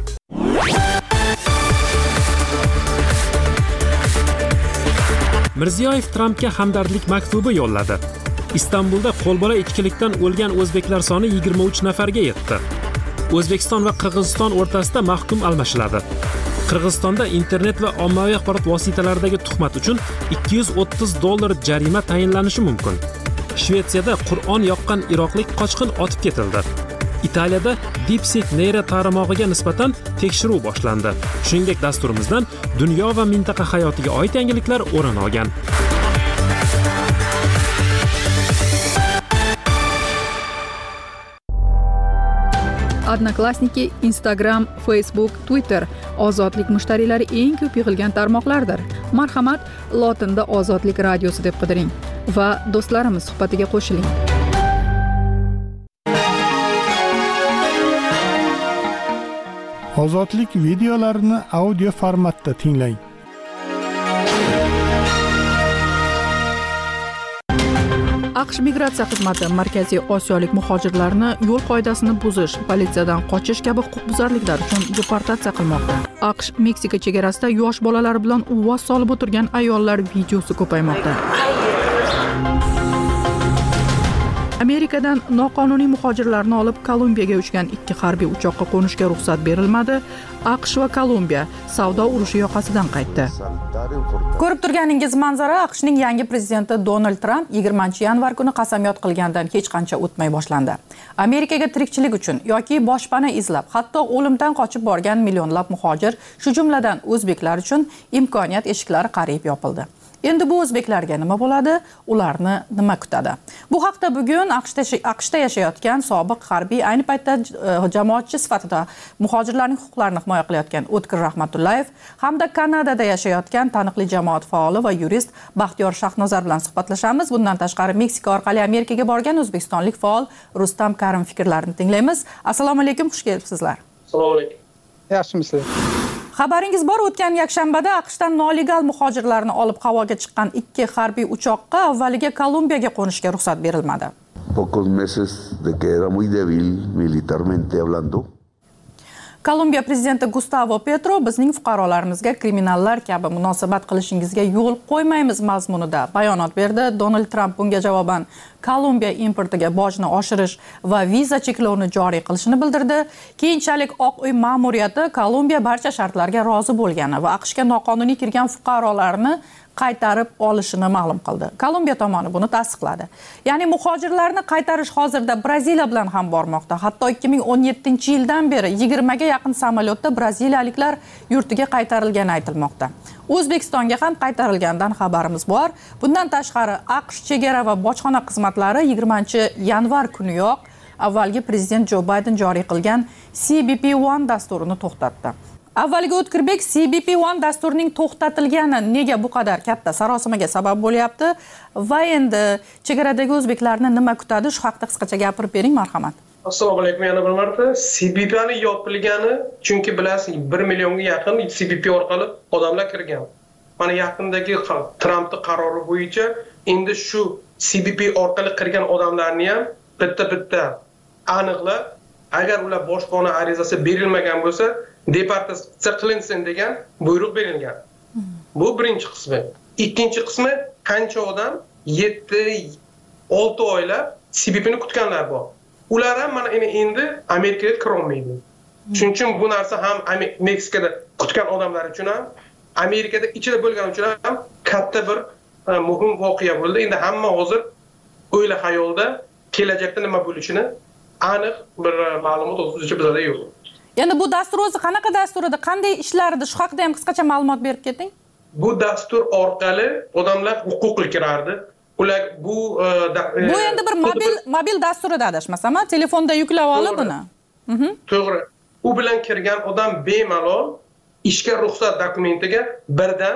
Mirziyoyev Trampga hamdardlik maktubi yo'lladi. Istanbulda qo'lbola ichkilikdan o'lgan o'zbeklar soni yigirma uch nafarga yetdi. O'zbekiston va Qirg'iziston o'rtasida mahkum almashiladi. Qirg'izistonda internet va ommaviy axborot vositalaridagi tuhmat uchun ikki yuz o'ttiz dollar jarima tayinlanishi mumkin. Shvetsiyada Qur'on yoqqan iroqlik qochqin otib ketildi. Italiyada DeepSeek neyra tarmog'iga nisbatan tekshiruv boshlandi. Shuningdek, dasturimizdan dunyo va mintaqa hayotiga oid yangiliklar o'rin olgan. Odnoklassniki, Instagram, Facebook, Twitter ozodlik mushtariylari eng ko'p yig'ilgan tarmoqlardir. Marhamat, lotinda Ozodlik radiosi deb qidiring va do'stlarimiz suhbatiga qo'shiling. Ozodlik videolarini audio formatda tinglang. AQSh migratsiya xizmati Markaziy Osiyolik muhojirlarni yo'l qoidasini buzish, politsiyadan qochish kabi huquqbuzarliklar uchun deportatsiya qilmoqda. AQSh Meksika chegarasida yosh bolalar bilan uvvos solib o'tirgan ayollar videosi ko'paymoqda. Amerikadan noqonuniy muhojirlarni olib Kolumbiyaga uchgan ikki harbiy uchoqqa qo'nishga ruxsat berilmadi. AQSh va Kolumbiya savdo urushi yoqasidan qaytdi. Ko'rib turganingiz manzara AQShning yangi prezidenti Donald Trump yigirmanchi yanvar kuni qasamyod qilgandan hech qancha o'tmay boshlandi. Amerikaga tirikchilik uchun yoki boshpana izlab, hatto o'limdan qochib borgan millionlab muhojir, shu jumladan o'zbeklar uchun imkoniyat eshiklari qariyb yopildi. Endi bu o'zbeklarga nima bo'ladi? Ularni nima kutadi? Bu haqda bugun AQShda yashayotgan sobiq harbiy, ayni paytda jamoatchi sifatida muhojirlarning huquqlarini himoya qilayotgan O'tkir Rahmatullayev hamda Kanadada yashayotgan taniqli jamoat faoli va yurist Baxtiyor Shahnozar bilan suhbatlashamiz. Bundan tashqari Meksika orqali Amerikaga borgan o'zbekistonlik faol Rustam Karim fikrlarini tinglaymiz. Assalomu alaykum, xush kelibsizlar. Assalomu alaykum. Yaxshimisizlar? Xabaringiz bor, o'tgan yakshanbada AQShdan nolegal muhojirlarni olib havoga chiqqan ikki harbiy uchoqqa avvaliga Kolumbiyaga qo'nishga ruxsat berilmadi. Pocos meses de que era muy débil militarmente hablando. Kolumbiya prezidenti Gustavo Petro bizning fuqarolarimizga kriminallar kabi munosabat qilishingizga yo'l qo'ymaymiz mazmunida bayonot berdi. Donald Trump bunga javoban Kolumbiya importiga bojni oshirish va viza cheklovini joriy qilishini bildirdi. Keyinchalik Oq uy ma'muriyati Kolumbiya barcha shartlarga rozi bo'lgani va AQShga noqonuniy kirgan fuqarolarni qaytarib olishini ma'lum qildi. Kolumbiya tomoni buni tasdiqladi. Ya'ni muhojirlarni qaytarish hozirda Braziliya bilan ham bormoqda. Hatto ikki ming o'n yettinchi yildan beri yigirma ga yaqin samolyotda braziliyaliklar yurtiga qaytarilgani aytilmoqda. O'zbekistonga ham qaytarilgandan xabarimiz bor. Bundan tashqari AQSh chegara va bojxona xizmatlari yigirmanchi yanvar kuniyoq avvalgi prezident Jo Bayden joriy qilgan C B P one dasturini to'xtatdi. Avvaliga O'tkirbek C B P one dasturining to'xtatilgani nega bu qadar katta sarosimaga sabab bo'lyapti va endi chegaradagi o'zbeklarni nima kutadi, shu haqida qisqacha gapirib bering, marhamat. Assalomu alaykum yana bir marta. C B P ni yopilgani, chunki bilasiz bir millionga yaqin C B P orqali odamlar kirgan. Mana yaqindagi Trumpning qarori bo'yicha endi shu C B P orqali kirgan odamlarni ham bitta-bitta aniqlab, agar ular boshpana arizasi berilmagan bo'lsa, deportatsiya qilinsin degan buyruq berilgan. Bu birinchi qismi. Ikkinchi qismi, qancha odam yetti olti oylab C B P ni kutganlar bor. Ular ham mana endi Amerikaga kira olmaydi. Shuning uchun bu narsa ham Meksikada kutgan odamlar uchun ham, Amerikada ichida bo'lgan uchun ham katta bir muhim voqea bo'ldi. Endi hamma hozir o'yla xayolda kelajakda nima bo'lishini aniq bir ma'lumot o'zicha bizda yo'q. Endi bu dastur o'zi qanaqa dastur edi, qanday ishlar edi, shu haqida ham qisqacha ma'lumot berib keting. Bu dastur orqali odamlar huquqli kirardi. ular bu bu endi bir mobil mobil dasturida adashmasam, telefonda yuklab olib buni. To'g'ri. U bilan kirgan odam bemalol ishga ruxsat dokumentiga birdan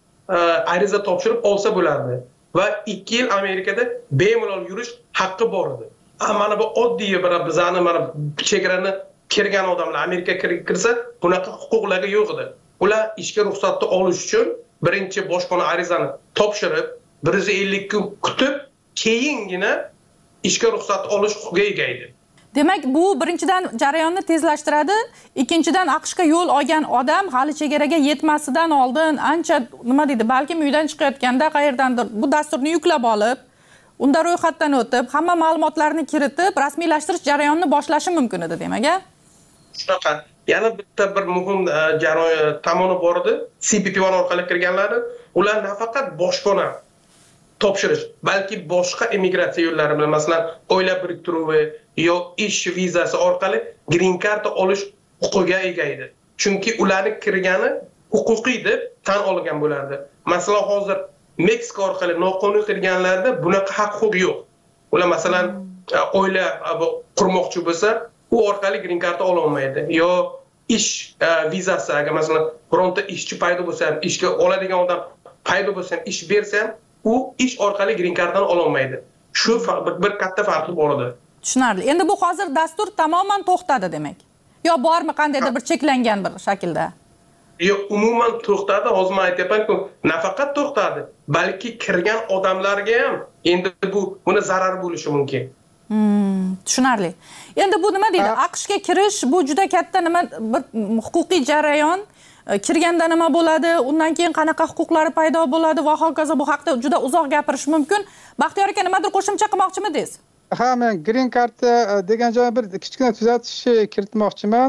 ariza topshirib olsa bo'lardi va ikki yil Amerikada bemalol yurish haqqi bor edi. Mana bu oddiy bir bizani mana chegarani kirgan odamlar Amerikaga kirsa, bunaqa huquqlari yo'q edi. Ular ishga ruxsatni olish uchun birinchi boshqona arizani topshirib, bir yuz ellik kun kutib, keyingina ishga ruxsat olish huquqiga ega edi. Demak, bu birinchidan jarayonni tezlashtiradi, ikkinchidan AQShga yo'l olgan odam hali chegaraga yetmasidan oldin ancha nima deydi, balki uydan chiqayotganda qayerdandir bu dasturni yuklab olib, unda ro'yxatdan o'tib, hamma ma'lumotlarni kiritib, rasmiylashtirish jarayonini boshlashi mumkin edi, demak. Shunaqa. Yana bitta bir muhim jarayon tomoni bor edi. C B P one orqali kirganlari, ular nafaqat boshpana topshirish, balki boshqa immigratsiya yo'llari bilan, masalan, oila biriktiruvi yo ish vizasi orqali green card olish huquqiga ega edi. Chunki ularning kirgani huquqiy deb tan olgan bo'lardi. Masalan, hozir Meksika orqali noqonuniy kirganlarda bunaqa haq huquq yo'q. Ular masalan oila qurmoqchi bo'lsa, u orqali green card ola olmaydi. Yo ish vizasi, agar masalan bironta ishchi paydo bo'lsa, ishga oladigan odam paydo bo'lsa, ish bersa, u ish orqali green carddan ola olmaydi. Shu bir katta farqi bor edi. Tushunarli. Endi bu hozir dastur tamoman to'xtadi demak. Yo bormi qandaydir bir cheklangan bir shaklda? Yo'q, umuman to'xtadi. Hozir men aytyapman-ku, nafaqat to'xtadi, balki kirgan odamlarga ham endi bu buni zarar bo'lishi mumkin. Hmm, tushunarli. Endi bu nima deydi? AQShga kirish bu juda katta nima bir huquqiy jarayon. Kirganda nima bo'ladi, undan keyin qanaqa huquqlari paydo bo'ladi va hokazo, bu haqda juda uzoq gapirish mumkin. Baxtiyor aka, nimadir qo'shimcha qilmoqchimidingiz? Ha, men green card degan joyga bir kichkina tuzatish kiritmoqchiman.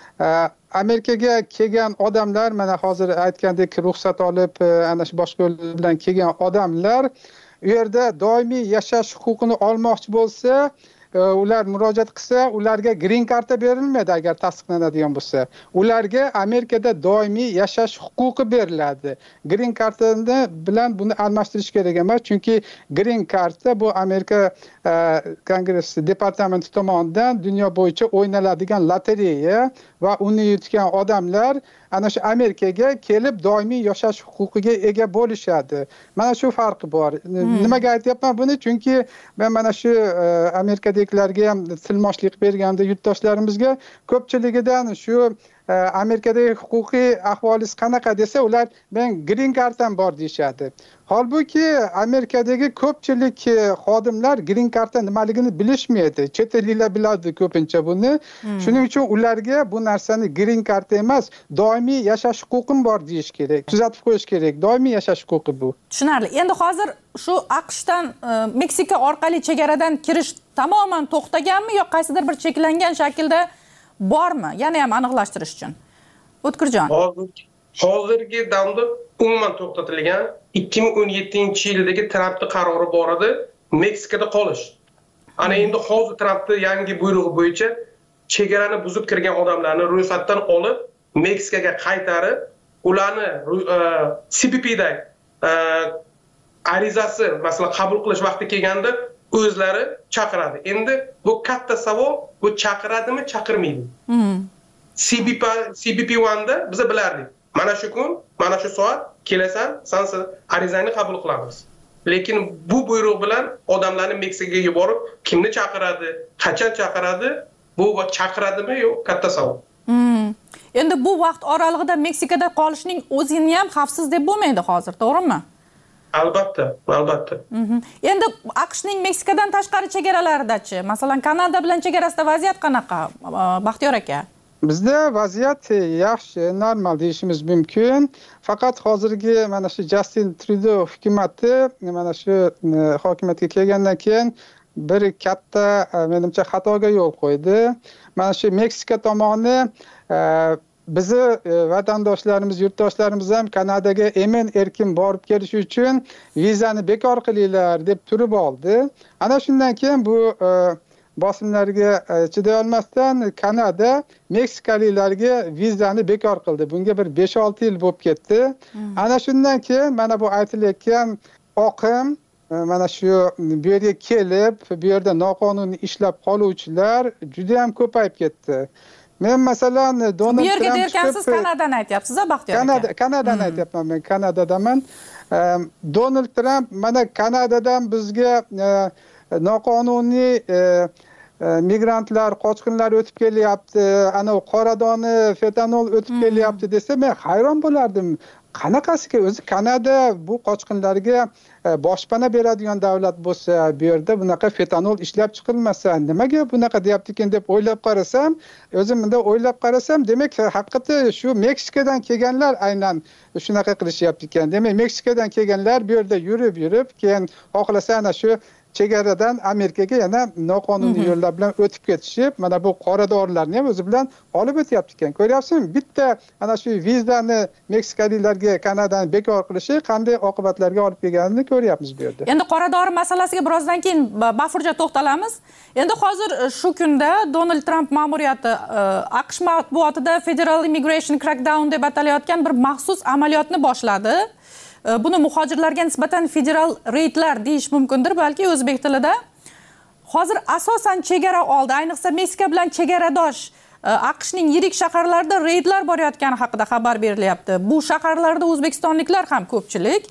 Amerikaga kelgan odamlar, mana hozir aytgandek, ruxsat olib, ana shu boshqa yo'l bilan kelgan odamlar u yerda doimiy yashash huquqini olmoqchi bo'lsa, ular murojaat qilsa, ularga green karta berilmaydi agar tasdiqlanadigan bo'lsa. Ularga Amerikada doimiy yashash huquqi beriladi. Green kartani bilan buni almashtirish kerak emas, chunki green karta bu Amerika Kongress departamenti tomonidan dunyo bo'yicha o'ynaladigan lotereya va uni yutgan odamlar ana shu Amerikaga kelib doimiy yashash huquqiga ega bo'lishadi. Mana shu farqi bor. Nimaga aytyapman buni? Chunki men mana shu Amerikadagilarga ham tilmoshlik berganda yurtdoshlarimizga ko'pchiligidan shu Amerikadagi huquqiy ahvolingiz qanaqa desa, ular men green cardam bor deyshadi. Holbuki Amerikadagi ko'pchilik xodimlar green cardda nimaligini bilishmaydi. Chet elliklar biladi ko'pincha buni. Shuning uchun ularga bu narsani green card emas, doimiy yashash huquqim bor deyish kerak. Tuzatib qo'yish kerak. Doimiy yashash huquqi bu. Tushunarli. Endi hozir shu AQShdan Meksika orqali chegaradan kirish tamoman to'xtaganmi yo qaysidir bir cheklangan shaklda bormi? Yana ham aniqlashtirish uchun. O'tkirjon. Hozirgi damda umuman to'xtatilgan ikki ming o'n yettinchi yildagi Trampning qarori bor edi, Meksikada qolish. Ana endi hozir Trampning yangi buyrug'i bo'yicha chegarani buzib kirgan odamlarni ro'yxatdan olib, Meksikaga qaytarib, ularni C B P da arizasi, masalan, qabul qilish vaqti kelganda o'zlari chaqiradi. Endi bu katta savol, bu chaqiradimi, chaqirmaydi? C B P one da biz bilardik. Mana shu kun, mana shu soat kelasan, sen arizangni qabul qilamiz. Lekin bu buyruq bilan odamlarni Meksikaga yuborib, kimni chaqiradi, qachon chaqiradi, bu chaqiradimi yo'q, katta savol. Endi bu vaqt oralig'ida Meksikada qolishning o'zini ham xavfsiz deb bo'lmaydi hozir, to'g'rimi? Albatta, albatta. Endi AQShning Meksikadan tashqari chegaralaridachi, masalan, Kanada bilan chegarasida vaziyat qanaqa, Baxtiyor aka? Bizda vaziyat yaxshi, normal deyishimiz mumkin. Faqat hozirgi mana shu Justin Trudeau hukumatı mana shu hokimiyatga kelgandan keyin bir katta menimcha xatoga yo'l qo'ydi. Mana shu Meksika tomoni bizni vatandoshlarimiz, yurtdoshlarimiz ham Kanadaga emin erkin borib kelish uchun vizani bekor qilinglar deb turib oldi. Ana shundan keyin bu bosimlarga chiday olmasdan Kanada Meksikaliklarga vizani bekor qildi. Bunga bir besh olti yil bo'lib ketdi. Ana shundan keyin mana bu aytilayotgan oqim mana shu bu yerga kelib, bu yerda noqonuniy ishlab qoluvchilar juda ham ko'payib ketdi. Men masalan Donald Bu yerga Trump derkansiz Kanadani aytyapsiz, Baxtiyor aka. Kanada Kanadani aytyapman men, Kanadadaman. Donald Trump mana Kanadadan bizga noqonuniy migrantlar, qochqinlar o'tib kelyapti, ana qora doni, fetanol o'tib kelyapti desa, men hayron bo'lardim. Qanaqasiga o'zi Kanada bu qochqinlarga boshpana beradigan davlat bo'lsa, bu yerda bunaqa fetanol ishlab chiqilmasa, nimaga bunaqa deyapti ekan deb o'ylab qarasam, o'zim bunda o'ylab qarasam, demak haqiqatda shu Meksikadan kelganlar aynan shunaqa qilishyapti ekan. Demak Meksikadan kelganlar bu yerda yurib yurib, keyin xohlasa ana shu chegaradan Amerikaga yana noqonuniy yo'llar bilan o'tib ketishib, mana bu qora dorilarni ham o'zi bilan olib o'tyapti ekan. Ko'ryapsizmi? Bitta ana shu vizani Meksikalilarga Kanadani bekor qilishi qanday oqibatlarga olib kelganini ko'ryapmiz bu yerda. Endi qora dori masalasiga birozdan keyin bafurja to'xtalamiz. Endi hozir shu kunda Donald Trump ma'muriyati AQSh matbuotida Federal Immigration Crackdown deb atalayotgan bir maxsus amaliyotni boshladi. Buni muhojirlarga nisbatan federal reydlar deyish mumkindir, balki o'zbek tilida. Hozir asosan chegara oldi, ayniqsa Meksika bilan chegaradosh AQShning yirik shaharlarida reydlar borayotgani haqida xabar berilyapti. Bu shaharlarda o'zbekistonliklar ham ko'pchilik.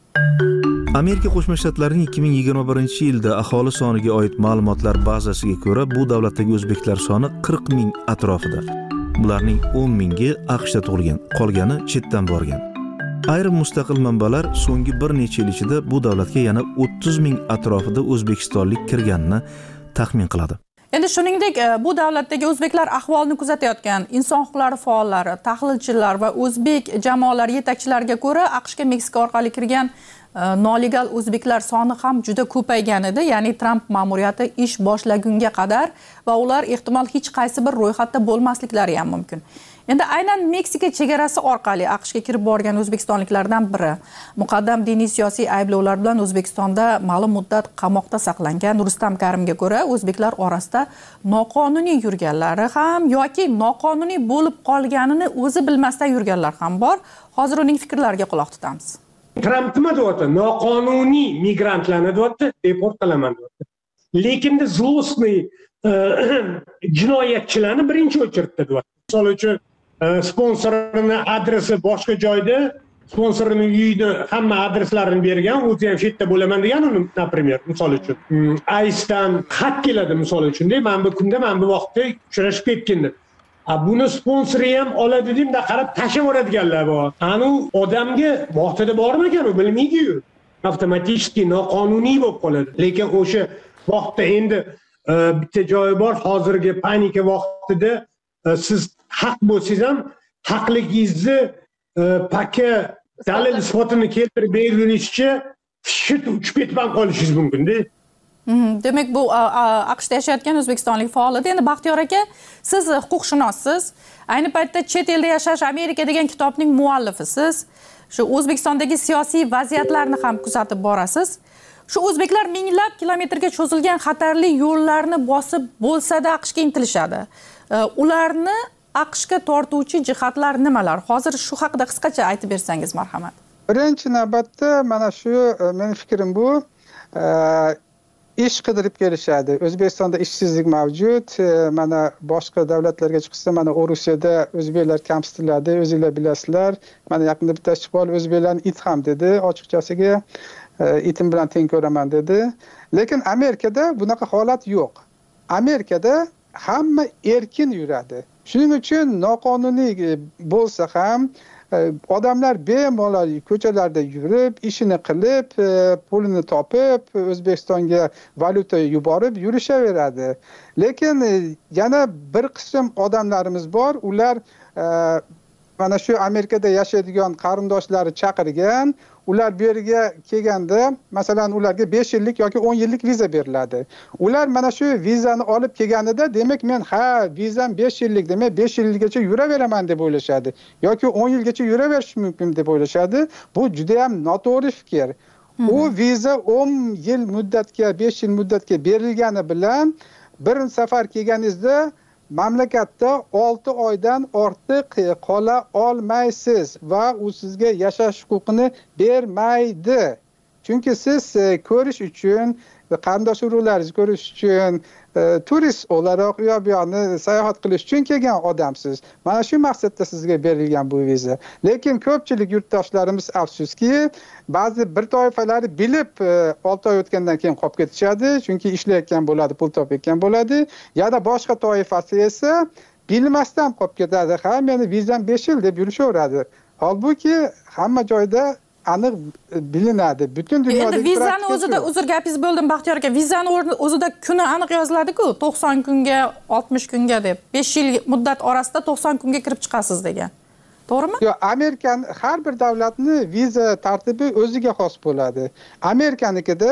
Amerika Qo'shma Shtatlarining ikki ming yigirma birinchi yilda aholi soniga oid ma'lumotlar bazasiga ko'ra, bu davlatdagi o'zbeklar soni qirq ming atrofida. Bularning o'n mingi AQShda tug'ilgan, qolgani chetdan borgan. Ayrim mustaqil manbalar so'nggi bir necha yil ichida bu davlatga yana o'ttiz ming atrofida o'zbekistonlik kirganini taxmin qiladi. Endi shuningdek, bu davlatdagi o'zbeklar ahvolini kuzatayotgan inson huquqlari faollari, tahlilchilar va o'zbek jamoalari yetakchilariga ko'ra, AQShga Meksika orqali kirgan nolegal o'zbeklar soni ham juda ko'paygan edi, ya'ni Trump ma'muriyati ish boshlagunga qadar va ular ehtimol hech qaysi bir ro'yxatda bo'lmasliklari ham mumkin. Endi aynan Meksika chegarasi orqali AQShga kirib borgan o'zbekistonliklardan biri muqaddam diniy siyosiy ayblovlar bilan O'zbekistonda ma'lum muddat qamoqda saqlangan Rustam Karimga ko'ra, o'zbeklar orasida noqonuniy yurganlari ham yoki noqonuniy bo'lib qolganini o'zi bilmasdan yurganlar ham bor. Hozir uning fikrlariga quloq tutamiz. Trump nima deyapti? Noqonuniy migrantlarni deyapti, deport qilaman deyapti. Lekin zlostniy jinoyatchilarni birinchi o'chiribdi deyapti. Misol uchun sponsorini adresi boshqa joyda, sponsorining uyida hamma adreslarini bergan, o'zi ham shetda bo'laman degan uni, например, misol uchun. Aysdan xat keladi misol uchun, deb, men bu kunda, men bu vaqtda uchrashib ketgandim. A buni sponsori ham oladi deb qarab tashlab yuboradiganlar bor. Ani odamga vaqtida bormi ekan, u bilmaydi-yu. Avtomatik noqonuniy bo'lib qoladi. Lekin o'sha vaqtda endi bitta joyi bor, hozirgi panika vaqtida siz haq bo'lsangiz ham haqligingizni paka dalil isbotini keltirib berishcha shit uchib ketmay qolishingiz mumkin-da. Demak, bu AQShda yashayotgan o'zbekistonlik faol edi. Endi Baxtiyor aka, siz huquqshunossiz, ayni paytda Chet elda yashash Amerika degan kitobning muallifisiz. Shu O'zbekistondagi siyosiy vaziyatlarni ham kuzatib borasiz. Shu o'zbeklar minglab kilometrga cho'zilgan xatarli yo'llarni bosib bo'lsa-da AQShga intilishadi. Ularni AQShga tortuvchi jihatlar nimalar? Hozir shu haqida qisqacha aytib bersangiz, marhamat. Birinchi navbatda mana shu mening fikrim bu, ish qidirib kelishadi. O'zbekistonda ishsizlik mavjud. Mana boshqa davlatlarga chiqsa, mana Rusiyada o'zbeklar kamsitiladi, o'zingizlar bilasizlar. Mana yaqinda bittasi chiqib olib, o'zbeklarni it ham dedi, ochiqchasiga itim bilan teng ko'raman dedi. Lekin Amerikada bunaqa holat yo'q. Amerikada hamma erkin yuradi. Shuning uchun noqonuniy bo'lsa ham odamlar bemalol ko'chalarda yurib, ishini qilib, pulini topib, O'zbekistonga valyuta yuborib yurishaveradi. Lekin yana bir qism odamlarimiz bor, ular mana shu Amerikada yashaydigan qarindoshlari chaqirgan, ular bu yerga kelganda, masalan, ularga besh yillik yoki o'n yillik viza beriladi. Ular mana shu vizani olib kelganida, demak men ha, vizam besh yillik, demak besh yilgacha yuraveraman deb o'ylashadi yoki o'n yilgacha yuraverish mumkin deb o'ylashadi. Bu juda ham noto'g'ri fikr. U viza o'n yil muddatga, besh yil muddatga berilgani bilan bir safar kelganingizda mamlakatda olti oydan ortiq qola olmaysiz va u sizga yashash huquqini bermaydi. chunki siz ko'rish uchun, qarindosh urug'laringizni ko'rish uchun, turist o'laroq u yoq bu yoqni sayohat qilish uchun kelgan odamsiz. Mana shu maqsadda sizga berilgan bu viza. Lekin ko'pchilik yurtdoshlarimiz afsuski, ba'zi bir toifalari bilib olti oy o'tgandan keyin qolib ketishadi, chunki ishlayotgan bo'ladi, pul topayotgan bo'ladi. Yana boshqa toifasi esa bilmasdan qolib ketadi. Ha, meni vizam besh yil deb yurishaveradi. Holbuki hamma joyda aniq bilinadi. Butun dunyoda endi vizani o'zida, uzr gapingiz bo'ldim Baxtiyor aka, vizani o'zida kuni aniq yoziladi-ku, to'qson kunga, oltmish kunga deb. besh yil muddat orasida to'qson kunga kirib chiqasiz degan. To'g'rimi? Yo'q, Amerikan har bir davlatni viza tartibi o'ziga xos bo'ladi. Amerikanikida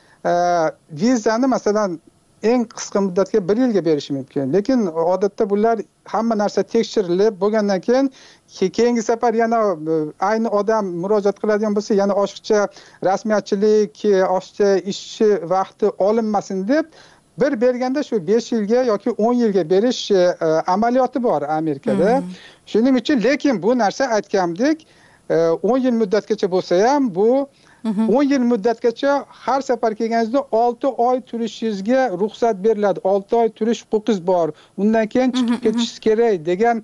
vizani masalan eng qisqa muddatga bir yilga berish mumkin. Lekin odatda bular hamma narsa tekshirilib bo'lgandan keyin keyingi safar yana ayni odam murojaat qiladigan bo'lsa, yana oshiqcha rasmiyatchilik, oshiqcha ishchi vaqti olinmasin deb bir berganda shu besh yilga yoki o'n yilga berish amaliyoti bor Amerikada. Shuning uchun lekin bu narsa aytgandek o'n yil muddatgacha bo'lsa ham bu o'n yil muddatgacha har safar kelganingizda olti oy turishingizga ruxsat beriladi. olti oy turish huquqingiz bor. Undan keyin chiqib ketishingiz kerak degan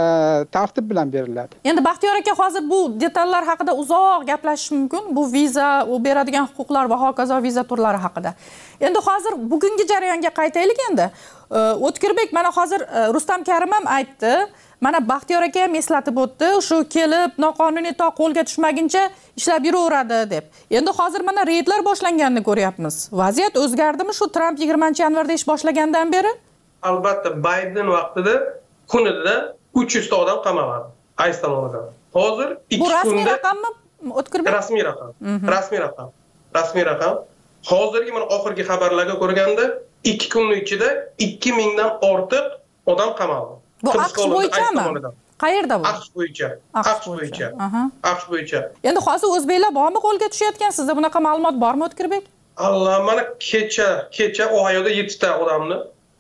tartib bilan beriladi. Endi Baxtiyor aka, hozir bu detallar haqida uzoq gaplashish mumkin. Bu viza, u beradigan huquqlar va hokazo viza turlari haqida. Endi hozir bugungi jarayonga qaytaylik endi. O'tkirbek mana hozir Rustam Karim ham aytdi. Mana Baxtiyor aka ham eslatib o'tdi, shu kelib noqonuniy to qo'lga tushmaguncha ishlab yuraveradi deb. Endi hozir mana reydlar boshlanganini ko'ryapmiz. Vaziyat o'zgardimi shu Tramp yigirmanchi yanvarda ish boshlagandan beri? Albatta, Bayden vaqtida kunida uch yuz ta odam qamaladi. ICE tomonidan. Hozir ikki kunda... Bu rasmiy raqammi? O'tkirbek? Rasmiy raqam. Rasmiy raqam. Rasmiy raqam. Hozirgi mana oxirgi xabarlarga ko'rganda ikki kunning ichida ikki mingdan ortiq odam qamaldi. Bu AQSh bo'yichami? Qayerda bu? AQSh bo'yicha. AQSh bo'yicha. AQSh bo'yicha. Endi hozir o'zbeklar bormi qo'lga tushayotgan? Sizda bunaqa ma'lumot bormi O'tkirbek? Allah, mana kecha, kecha Ohioda yetti ta odamni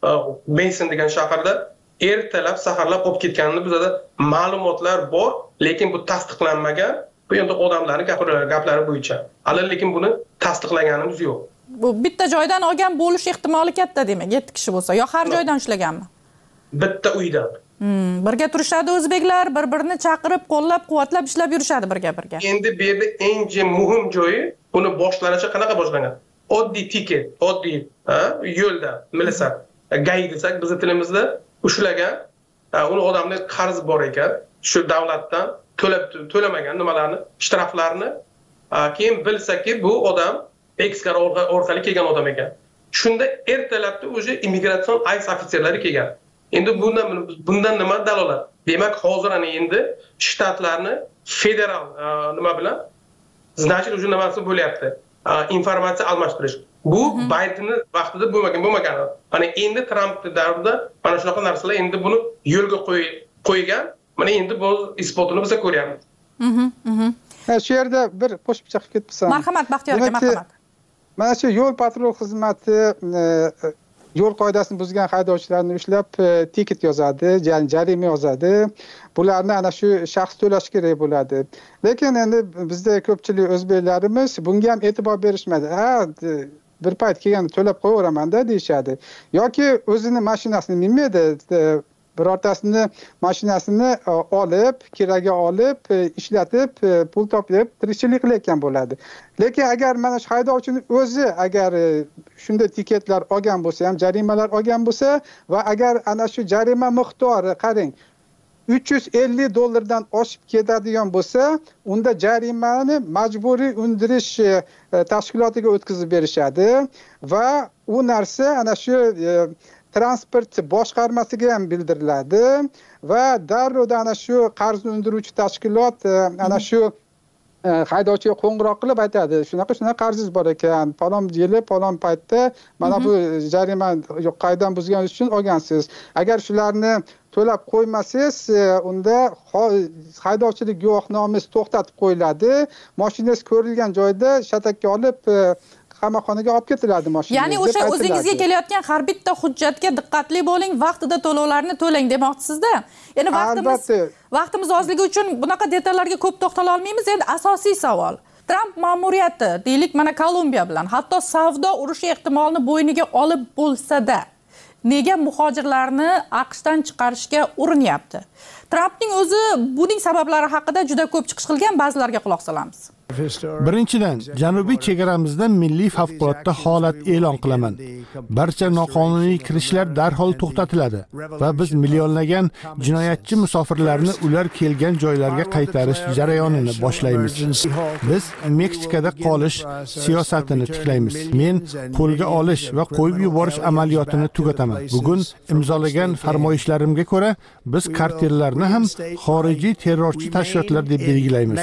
Mason degan shaharda ertalab, saharlab olib ketganini bizda ma'lumotlar bor, lekin bu tasdiqlanmagan. Bu endi odamlarning gaplari bo'yicha. Hali lekin buni tasdiqlaganimiz yo'q. Bu bitta joydan olgan bo'lish ehtimoli katta demak, yetti kishi bo'lsa, yo har joydan ushlaganmi? Bitta uydan. Hmm, birga turishadi o'zbeklar, bir-birini chaqirib, qo'llab-quvvatlab ishlab yurishadi birga-birga. Endi bu yerda eng muhim joyi, buni boshlanishi qanaqa boshlangan? Oddiy tiket, oddiy, ha, yo'lda, milisa, gay desak bizning tilimizda ushlagan, uni odamning qarzi bor ekan, shu davlatdan to'lab to'lamagan nimalarni, shtraflarni, keyin bilsaki bu odam ekskar orqali kelgan odam ekan. Shunda ertalabda o'sha immigratsion ICE ofitserlari kelgan. Endi bundan bundan nima dalolat? Demak, hozir ana endi shtatlarni federal nima bilan значит уже nimasi bo'lyapti. Informatsiya almashtirish. Bu Baydenning vaqtida bo'lmagan, bo'lmagan. Ana endi Tramp davrida mana shunaqa narsalar endi buni yo'lga qo'ygan. Mana endi bu isbotini biz ko'ryapmiz. Mhm, mhm. Ha, shu yerda bir qo'shimcha qilib ketsam. Marhamat, Baxtiyor aka, marhamat. Mana shu yo'l patrul xizmati yo'l qoidasini buzgan haydovchilarni ushlab tiket yozadi, ya'ni jarima yozadi. Bularni ana shu shaxs to'lash kerak bo'ladi. Lekin endi bizda ko'pchilik o'zbeklarimiz bunga ham e'tibor berishmadi. Ha, bir payt kelganda to'lab qo'yaveraman-da deyshadi. Yoki o'zini mashinasini minmaydi, birortasini mashinasini olib, kiraga olib, ishlatib, pul topib, tirikchilik qilayotgan bo'ladi. Lekin agar mana shu haydovchining o'zi agar shunday tiketlar olgan bo'lsa ham, jarimalar olgan bo'lsa va agar ana shu jarima miqdori qarang uch yuz ellik dollardan oshib ketadigan bo'lsa, unda jarimani majburiy undirish tashkilotiga o'tkazib berishadi va u narsa ana shu transport boshqarmasiga ham bildiriladi va darrov ana shu qarzni undiruvchi tashkilot ana shu haydovchiga qo'ng'iroq qilib aytadi, shunaqa shunaqa qarzingiz bor ekan, falon yili falon paytda mana bu jarima qoidadan buzganingiz uchun olgansiz. Agar shularni to'lab qo'ymasangiz, unda haydovchilik guvohnomangiz to'xtatib qo'yiladi. Mashinangiz ko'rilgan joyda shatakka olib qamoqxonaga olib ketiladi mashina. Ya'ni o'sha o'zingizga kelayotgan har bitta hujjatga diqqatli bo'ling, vaqtida to'lovlarni to'lang demoqchisizda. Endi vaqtimiz vaqtimiz ozligi uchun bunaqa detallarga ko'p to'xtala olmaymiz. Endi asosiy savol. Tramp ma'muriyati, deylik mana Kolumbiya bilan hatto savdo urushi ehtimolini bo'yniga olib bo'lsa-da, nega muhojirlarni AQShdan chiqarishga urinyapti? Trampning o'zi buning sabablari haqida juda ko'p chiqish qilgan, ba'zilarga quloq solamiz. Birinchidan, janubiy chegaramizda milliy favqulodda holat e'lon qilaman. Barcha noqonuniy kirishlar darhol to'xtatiladi va biz millionlagan jinoyatchi musofirlarni ular kelgan joylarga qaytarish jarayonini boshlaymiz. Biz Meksikada qolish siyosatini tiklaymiz. Men qo'lga olish va qo'yib yuborish amaliyotini tugataman. Bugun imzolagan farmoyishlarimga ko'ra, biz kartellarni ham xorijiy terrorchi tashkilotlar deb belgilaymiz.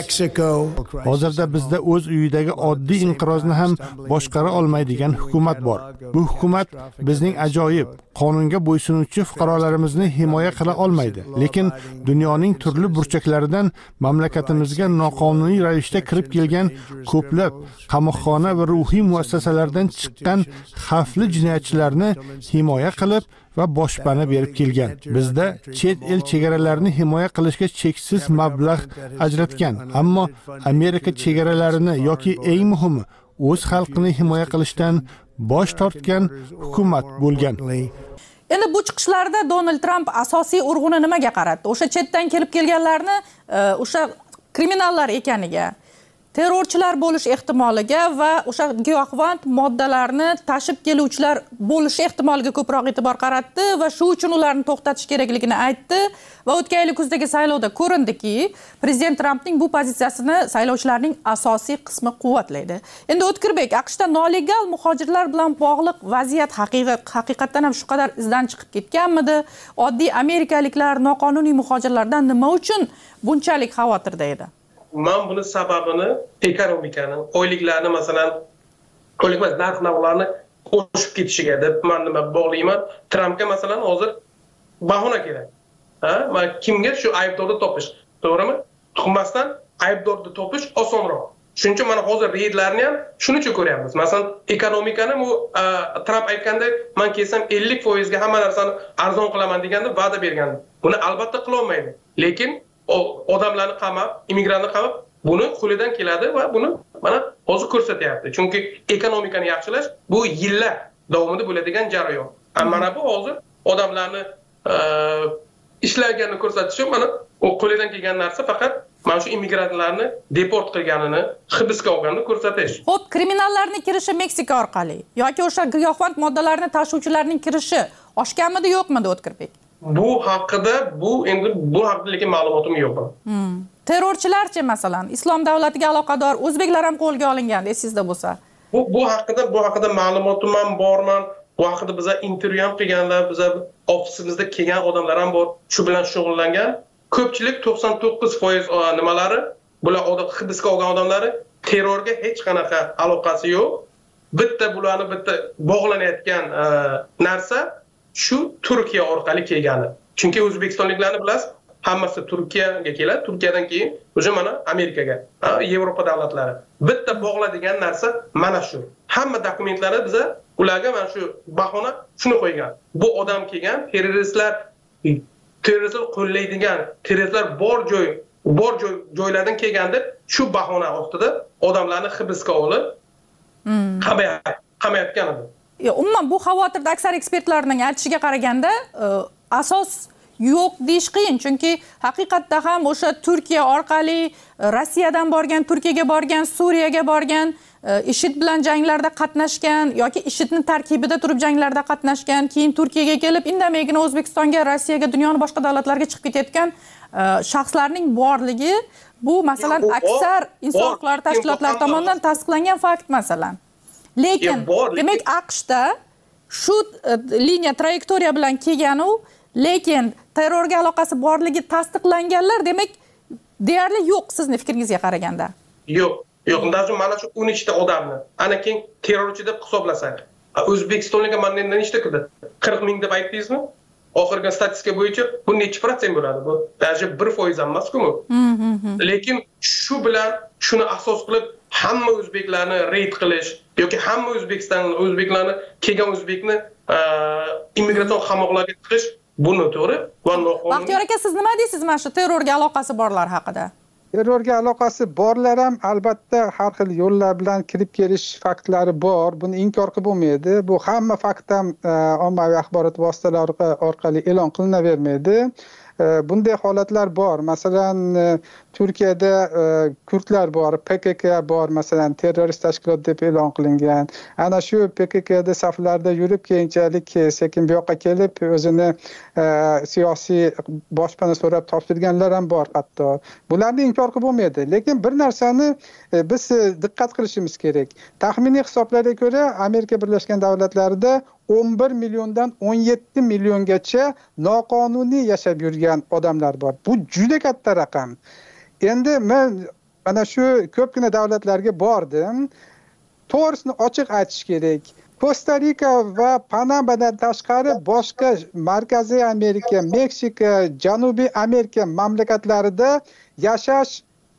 Hozirda bizda o'z uyidagi oddiy inqirozni ham boshqara olmaydigan hukumat bor. Bu hukumat bizning ajoyib, qonunga bo'ysunuvchi fuqarolarimizni himoya qila olmaydi, lekin dunyoning turli burchaklaridan mamlakatimizga noqonuniy ravishda kirib kelgan ko'plab qamoqxona va ruhiy muassasalardan chiqqan xavfli jinoyatchilarni himoya qilib va boshpana berib kelgan. Bizda chet el chegaralarini himoya qilishga cheksiz mablag' ajratgan, ammo Amerika chegaralarini yoki eng muhimi o'z xalqini himoya qilishdan bosh tortgan hukumat bo'lgan. Endi bu chiqishlarda Donald Trump asosiy urg'uni nimaga qaratdi? O'sha chetdan kelib kelganlarni o'sha kriminallar ekaniga, terrorchilar bo'lish ehtimoliga va o'sha giyohvand moddalarni tashib keluvchilar bo'lishi ehtimoliga ko'proq e'tibor qaratdi va shu uchun ularni to'xtatish kerakligini aytdi va o'tgan yil kuzdagi saylovda ko'rindiki, prezident Trampning bu pozitsiyasini saylovchilarning asosiy qismi quvvatlaydi. Endi O'tkirbek, AQShda nolegal muhojirlar bilan bog'liq vaziyat haqiqatdan ham shu qadar izdan chiqib ketganmidi? Oddiy amerikaliklar noqonuniy muhojirlardan nima uchun bunchalik xavotirda edi? Men buni sababini ekonomikani, oyliklarni masalan, oylik emas, narx-navlarni qo'shib ketishiga deb men nima bog'layman. Trampga masalan hozir bahona kerak. Ha, men kimga shu aybdorni topish, to'g'rimi? Tuhmatdan aybdorni topish osonroq. Shuning uchun mana hozir reydlarni ham shuning uchun ko'ryapmiz. Masalan, ekonomikani bu Tramp aytgandek, men kelsam ellik foiz ga hamma narsani arzon qilaman deganda va'da bergandi. Buni albatta qila olmaydi. Lekin odamlarni qamab, immigrantni qamab, buni qo'lidan keladi va buni mana hozir ko'rsatyapti. Chunki ekonomikani yaxshilash bu yillar davomida bo'ladigan jarayon. Mana bu hozir odamlarni ishlaganini ko'rsatishi, mana u qo'lidan kelgan narsa faqat mana shu immigrantlarni deport qilganini, hibsga olganini ko'rsatish. Xo'p, kriminallarning kirishi Meksika orqali yoki o'sha giyohvand moddalarni tashuvchilarning kirishi oshganmidi, yo'qmidi O'tkirbek? Bu haqida, bu endi bu haqida lekin ma'lumotim yo'q. Hmm. Terrorchilarchi masalan, Islom davlatiga aloqador o'zbeklar ham qo'lga olingan, esingizda bo'lsa. Bu bu haqida, bu haqida ma'lumotim ham borman. Bu haqida biza intervyu ham qilganlar, biza ofisimizda kelgan odamlar ham bor, shu bilan shug'ullangan. Ko'pchilik to'qson to'qqiz foiz nimalari, bular odam hibsga olgan odamlari terrorga hech qanaqa aloqasi yo'q. Bitta bularni bitta bog'lanayotgan narsa shu Turkiya orqali kelgani. Chunki o'zbekistonliklarni bilasiz, hammasi Turkiyaga keladi, Turkiyadan keyin o'sha mana Amerikaga, Yevropa davlatlari. Bitta bog'ladigan narsa mana shu. Hamma dokumentlarni biza ularga mana shu bahona shuni qo'ygan. Bu odam kelgan, terroristlar terroristlar qo'llaydigan, terroristlar bor joy, bor joy joylardan kelgan deb shu bahona ostida odamlarni hibsga olib qamayotgan edi. Umuman bu xavotirda aksar ekspertlarning aytishiga qaraganda asos yo'q deyish qiyin, chunki haqiqatda ham o'sha Turkiya orqali Rossiyadan borgan, Turkiyaga borgan, Suriyaga borgan, IShID bilan janglarda qatnashgan yoki IShIDning tarkibida turib janglarda qatnashgan, keyin Turkiyaga kelib indamaygina O'zbekistonga, Rossiyaga, dunyoning boshqa davlatlariga chiqib ketayotgan shaxslarning borligi bu masalan aksar inson huquqlari tashkilotlari tomonidan tasdiqlangan fakt masalan. Lekin demak AQShda shu liniya trayektoriya bilan kelgan u, lekin terrorga aloqasi borligi tasdiqlanganlar demak deyarli yo'q sizning fikringizga qaraganda. Yo'q, yo'q. Даже mana shu o'n ikkita odamni ana keyin terrorchi deb hisoblasak, O'zbekistonga mana nechta kirdi? qirq ming deb aytdingizmi? Oxirgi statistika bo'yicha bu necha protsent bo'ladi? Bu даже bir foiz ham emas-ku. Lekin shu bilan shuni asos qilib hamma o'zbeklarni reyd qilish yoki hamma O'zbekiston o'zbeklarni kelgan o'zbekni immigratsion qamoqlarga tiqish buni to'g'ri va noqonuniy. Baxtiyor aka, siz nima deysiz mana shu terrorga aloqasi borlar haqida? Terrorga aloqasi borlar ham albatta har xil yo'llar bilan kirib kelish faktlari bor. Buni inkor qilib bo'lmaydi. Bu hamma fakt ham ommaviy axborot vositalari orqali e'lon qilinavermaydi. Bunday holatlar bor. Masalan, Turkiyada kurdlar bor, P K K bor, masalan, terrorist tashkilot deb e'lon qilingan. Ana shu P K K'da saflarda yurib, keyinchalik sekin bu yoqqa kelib, o'zini siyosiy boshpana so'rab topshirganlar ham bor hatto. Bularni inkor qilib bo'lmaydi. Lekin bir narsani biz diqqat qilishimiz kerak. Taxminiy hisoblarga ko'ra, Amerika Birlashgan Davlatlarida o'n bir milliondan o'n yetti milliongacha noqonuniy yashab yurgan odamlar bor. Bu juda katta raqam. Endi men mana shu ko'pgina davlatlarga bordim. To'g'risini ochiq aytish kerak. Kosta-Rika va Panamadan tashqari boshqa Markaziy Amerika, Meksika, Janubiy Amerika mamlakatlarida yashash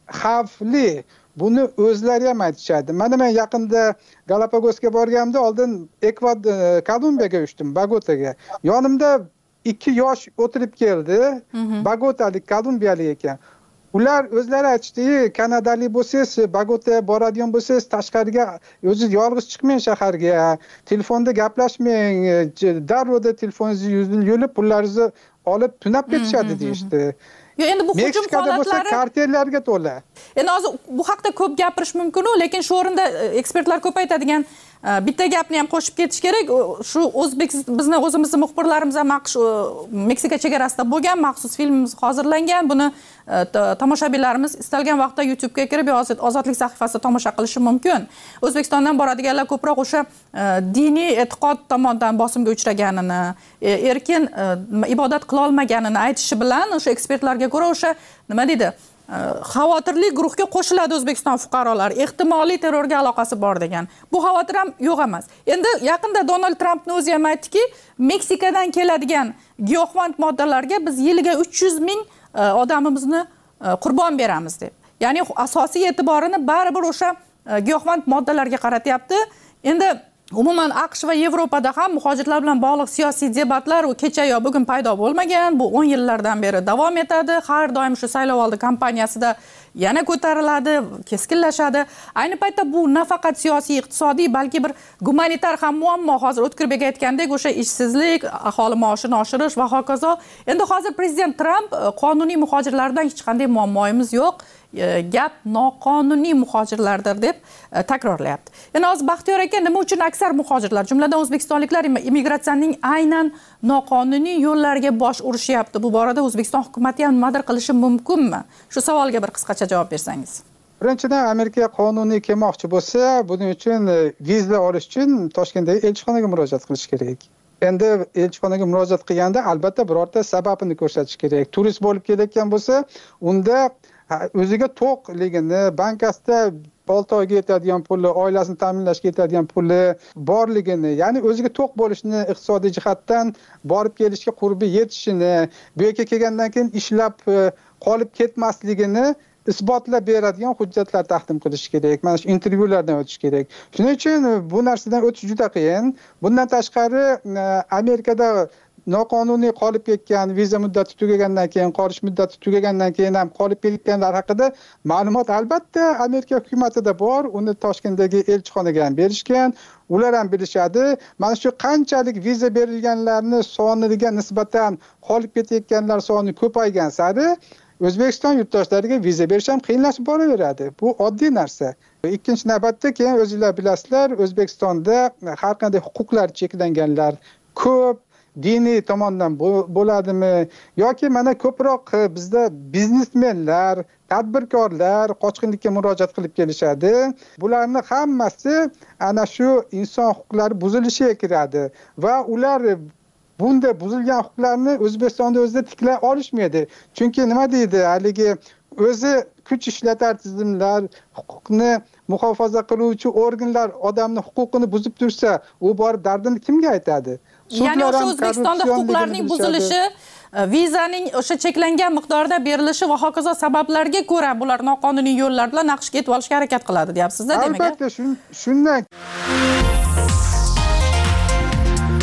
xavfli. Buni o'zlari ham aytishadi. Mana men yaqinda Galapagosga borganimda oldin Ekvador, Kolumbiyaga uchdim, Bogotaga. Yonimda ikki yosh o'tirib keldi. Bogotalik, kolumbiyalik ekan. Ular o'zlari aytishdi, Kanadalik bo'lsangiz, Bogotaga boradigan bo'lsangiz, tashqariga o'zingiz yolg'iz chiqmang shaharga. Telefonda gaplashmang, darrov telefoningizni yulib, pullaringizni olib tunab ketishadi deyishdi. Yo, endi bu hujum holatlari kartellarga to'la. Endi hozir bu haqda ko'p gapirish mumkin-ku, lekin shu o'rinda ekspertlar ko'p aytadigan bitta gapni ham qo'shib ketish kerak. Shu o'zbek bizni o'zimizning muxbirlarimiz ham Meksika chegarasida bo'lgan, maxsus filmimiz hozirlangan. Buni tomoshabinlarimiz istalgan vaqtda YouTube ga kirib, Ozodlik sahifasida tomosha qilishi mumkin. O'zbekistondan boradiganlar ko'proq o'sha diniy e'tiqod tomonidan bosimga uchraganini, erkin ibodat qila olmaganini aytishi bilan o'sha ekspertlarga ko'ra o'sha nima deydi? Xavotirli guruhga qo'shiladi O'zbekiston fuqarolari, ehtimoliy terrorga aloqasi bor degan. Bu xavotir ham yo'q emas. Endi yaqinda Donald Trampning o'zi ham aytdiki, Meksikadan keladigan giyohvand moddalarga biz yiliga uch yuz ming odamimizni qurbon beramiz deb. Ya'ni asosiy e'tiborini baribir o'sha giyohvand moddalarga qaratyapti. Endi umuman AQSh va Yevropada ham muhojirlar bilan bog'liq siyosiy debatlar u kecha yo bugun paydo bo'lmagan. Bu o'n yillardan beri davom etadi. Har doim shu saylovoldi kampaniyasida yana ko'tariladi, keskinlashadi. Ayni paytda bu nafaqat siyosiy, iqtisodiy, balki bir gumanitar ham muammo. Hozir O'tkirbek aytgandek, o'sha ishsizlik, aholi maoshini oshirish va hokazo. Endi hozir prezident Tramp qonuniy muhojirlardan hech qanday muammoimiz yo'q, gap noqonuniy muhojirlardir deb takrorlayapti. Endi hozir Baxtiyor aka, nima uchun aksar muhojirlar, jumladan o'zbekistonliklar immigratsiyaning aynan noqonuniy yo'llarga bosh urishyapti? Bu borada O'zbekiston hukumatı ham nimadir qilishi mumkinmi? Shu savolga bir qisqacha javob bersangiz. Birinchidan, Amerika qonuniy kelmoqchi bo'lsa, buning uchun viza olish uchun Toshkentdagi elchixonaga murojaat qilish kerak. Endi elchixonaga murojaat qilganda albatta birorta sababini ko'rsatish kerak. Turist bo'lib kelayotgan bo'lsa, unda o'ziga to'qligini, bankasida olti oyga yetadigan puli, oilasini ta'minlashga yetadigan puli borligini, ya'ni o'ziga to'q bo'lishini, iqtisodiy jihatdan borib kelishga qurbi yetishini, bu yerga kelgandan keyin ishlab qolib ketmasligini isbotlab beradigan hujjatlar taqdim qilish kerak. Mana shu intervyulardan o'tish kerak. Shuning uchun bu narsadan o'tish juda qiyin. Bundan tashqari Amerikada noqonuniy qolib ketgan, viza muddati tugagandan keyin, qolish muddati tugagandan keyin ham qolib ketganlar haqida ma'lumot albatta Amerika hukumatida bor. Uni Toshkentdagi elchixonaga ham berishgan. Ular ham bilishadi. Mana shu qanchalik viza berilganlarni soniga nisbatan qolib ketayotganlar soni ko'paygan sari O'zbekiston yurtdoshlariga viza berish ham qiyinlashib boraveradi. Bu oddiy narsa. Ikkinchi navbatda keyin o'zingizlar bilasizlar, O'zbekistonda har qanday huquqlar cheklanganlar ko'p. Diniy tomondan bo'ladimi yoki mana ko'proq bizda biznesmenlar, tadbirkorlar qochqinlikka murojaat qilib kelishadi. Bularning hammasi ana shu inson huquqlari buzilishiga kiradi va ular bunda buzilgan huquqlarni O'zbekistonda o'zida tiklay olishmaydi. Chunki nima deydi, haligi o'zi kuch ishlatar tizimlar, huquqni muhofaza qiluvchi organlar odamning huquqini buzib tursa, u borib dardini kimga aytadi? Ya'ni o'sha O'zbekistonda huquqlarning buzilishi, vizaning o'sha cheklangan miqdorda berilishi va hokazo sabablarga ko'ra bular noqonuniy yo'llar bilan AQShga yetib olishga harakat qiladi, deyapsiz-da, demak. Albatta, shundan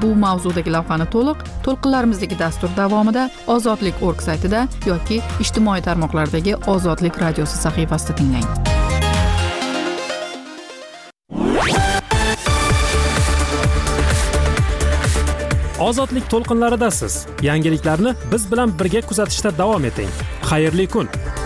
bu mavzudagi lavhani to'liq to'lqinlarimizdagi dastur davomida ozodlik org saytida yoki ijtimoiy tarmoqlardagi Ozodlik radiosi sahifasida tinglang. Ozodlik to'lqinlaridasiz. Yangiliklarni biz bilan birga kuzatishda davom eting. Xayrli kun.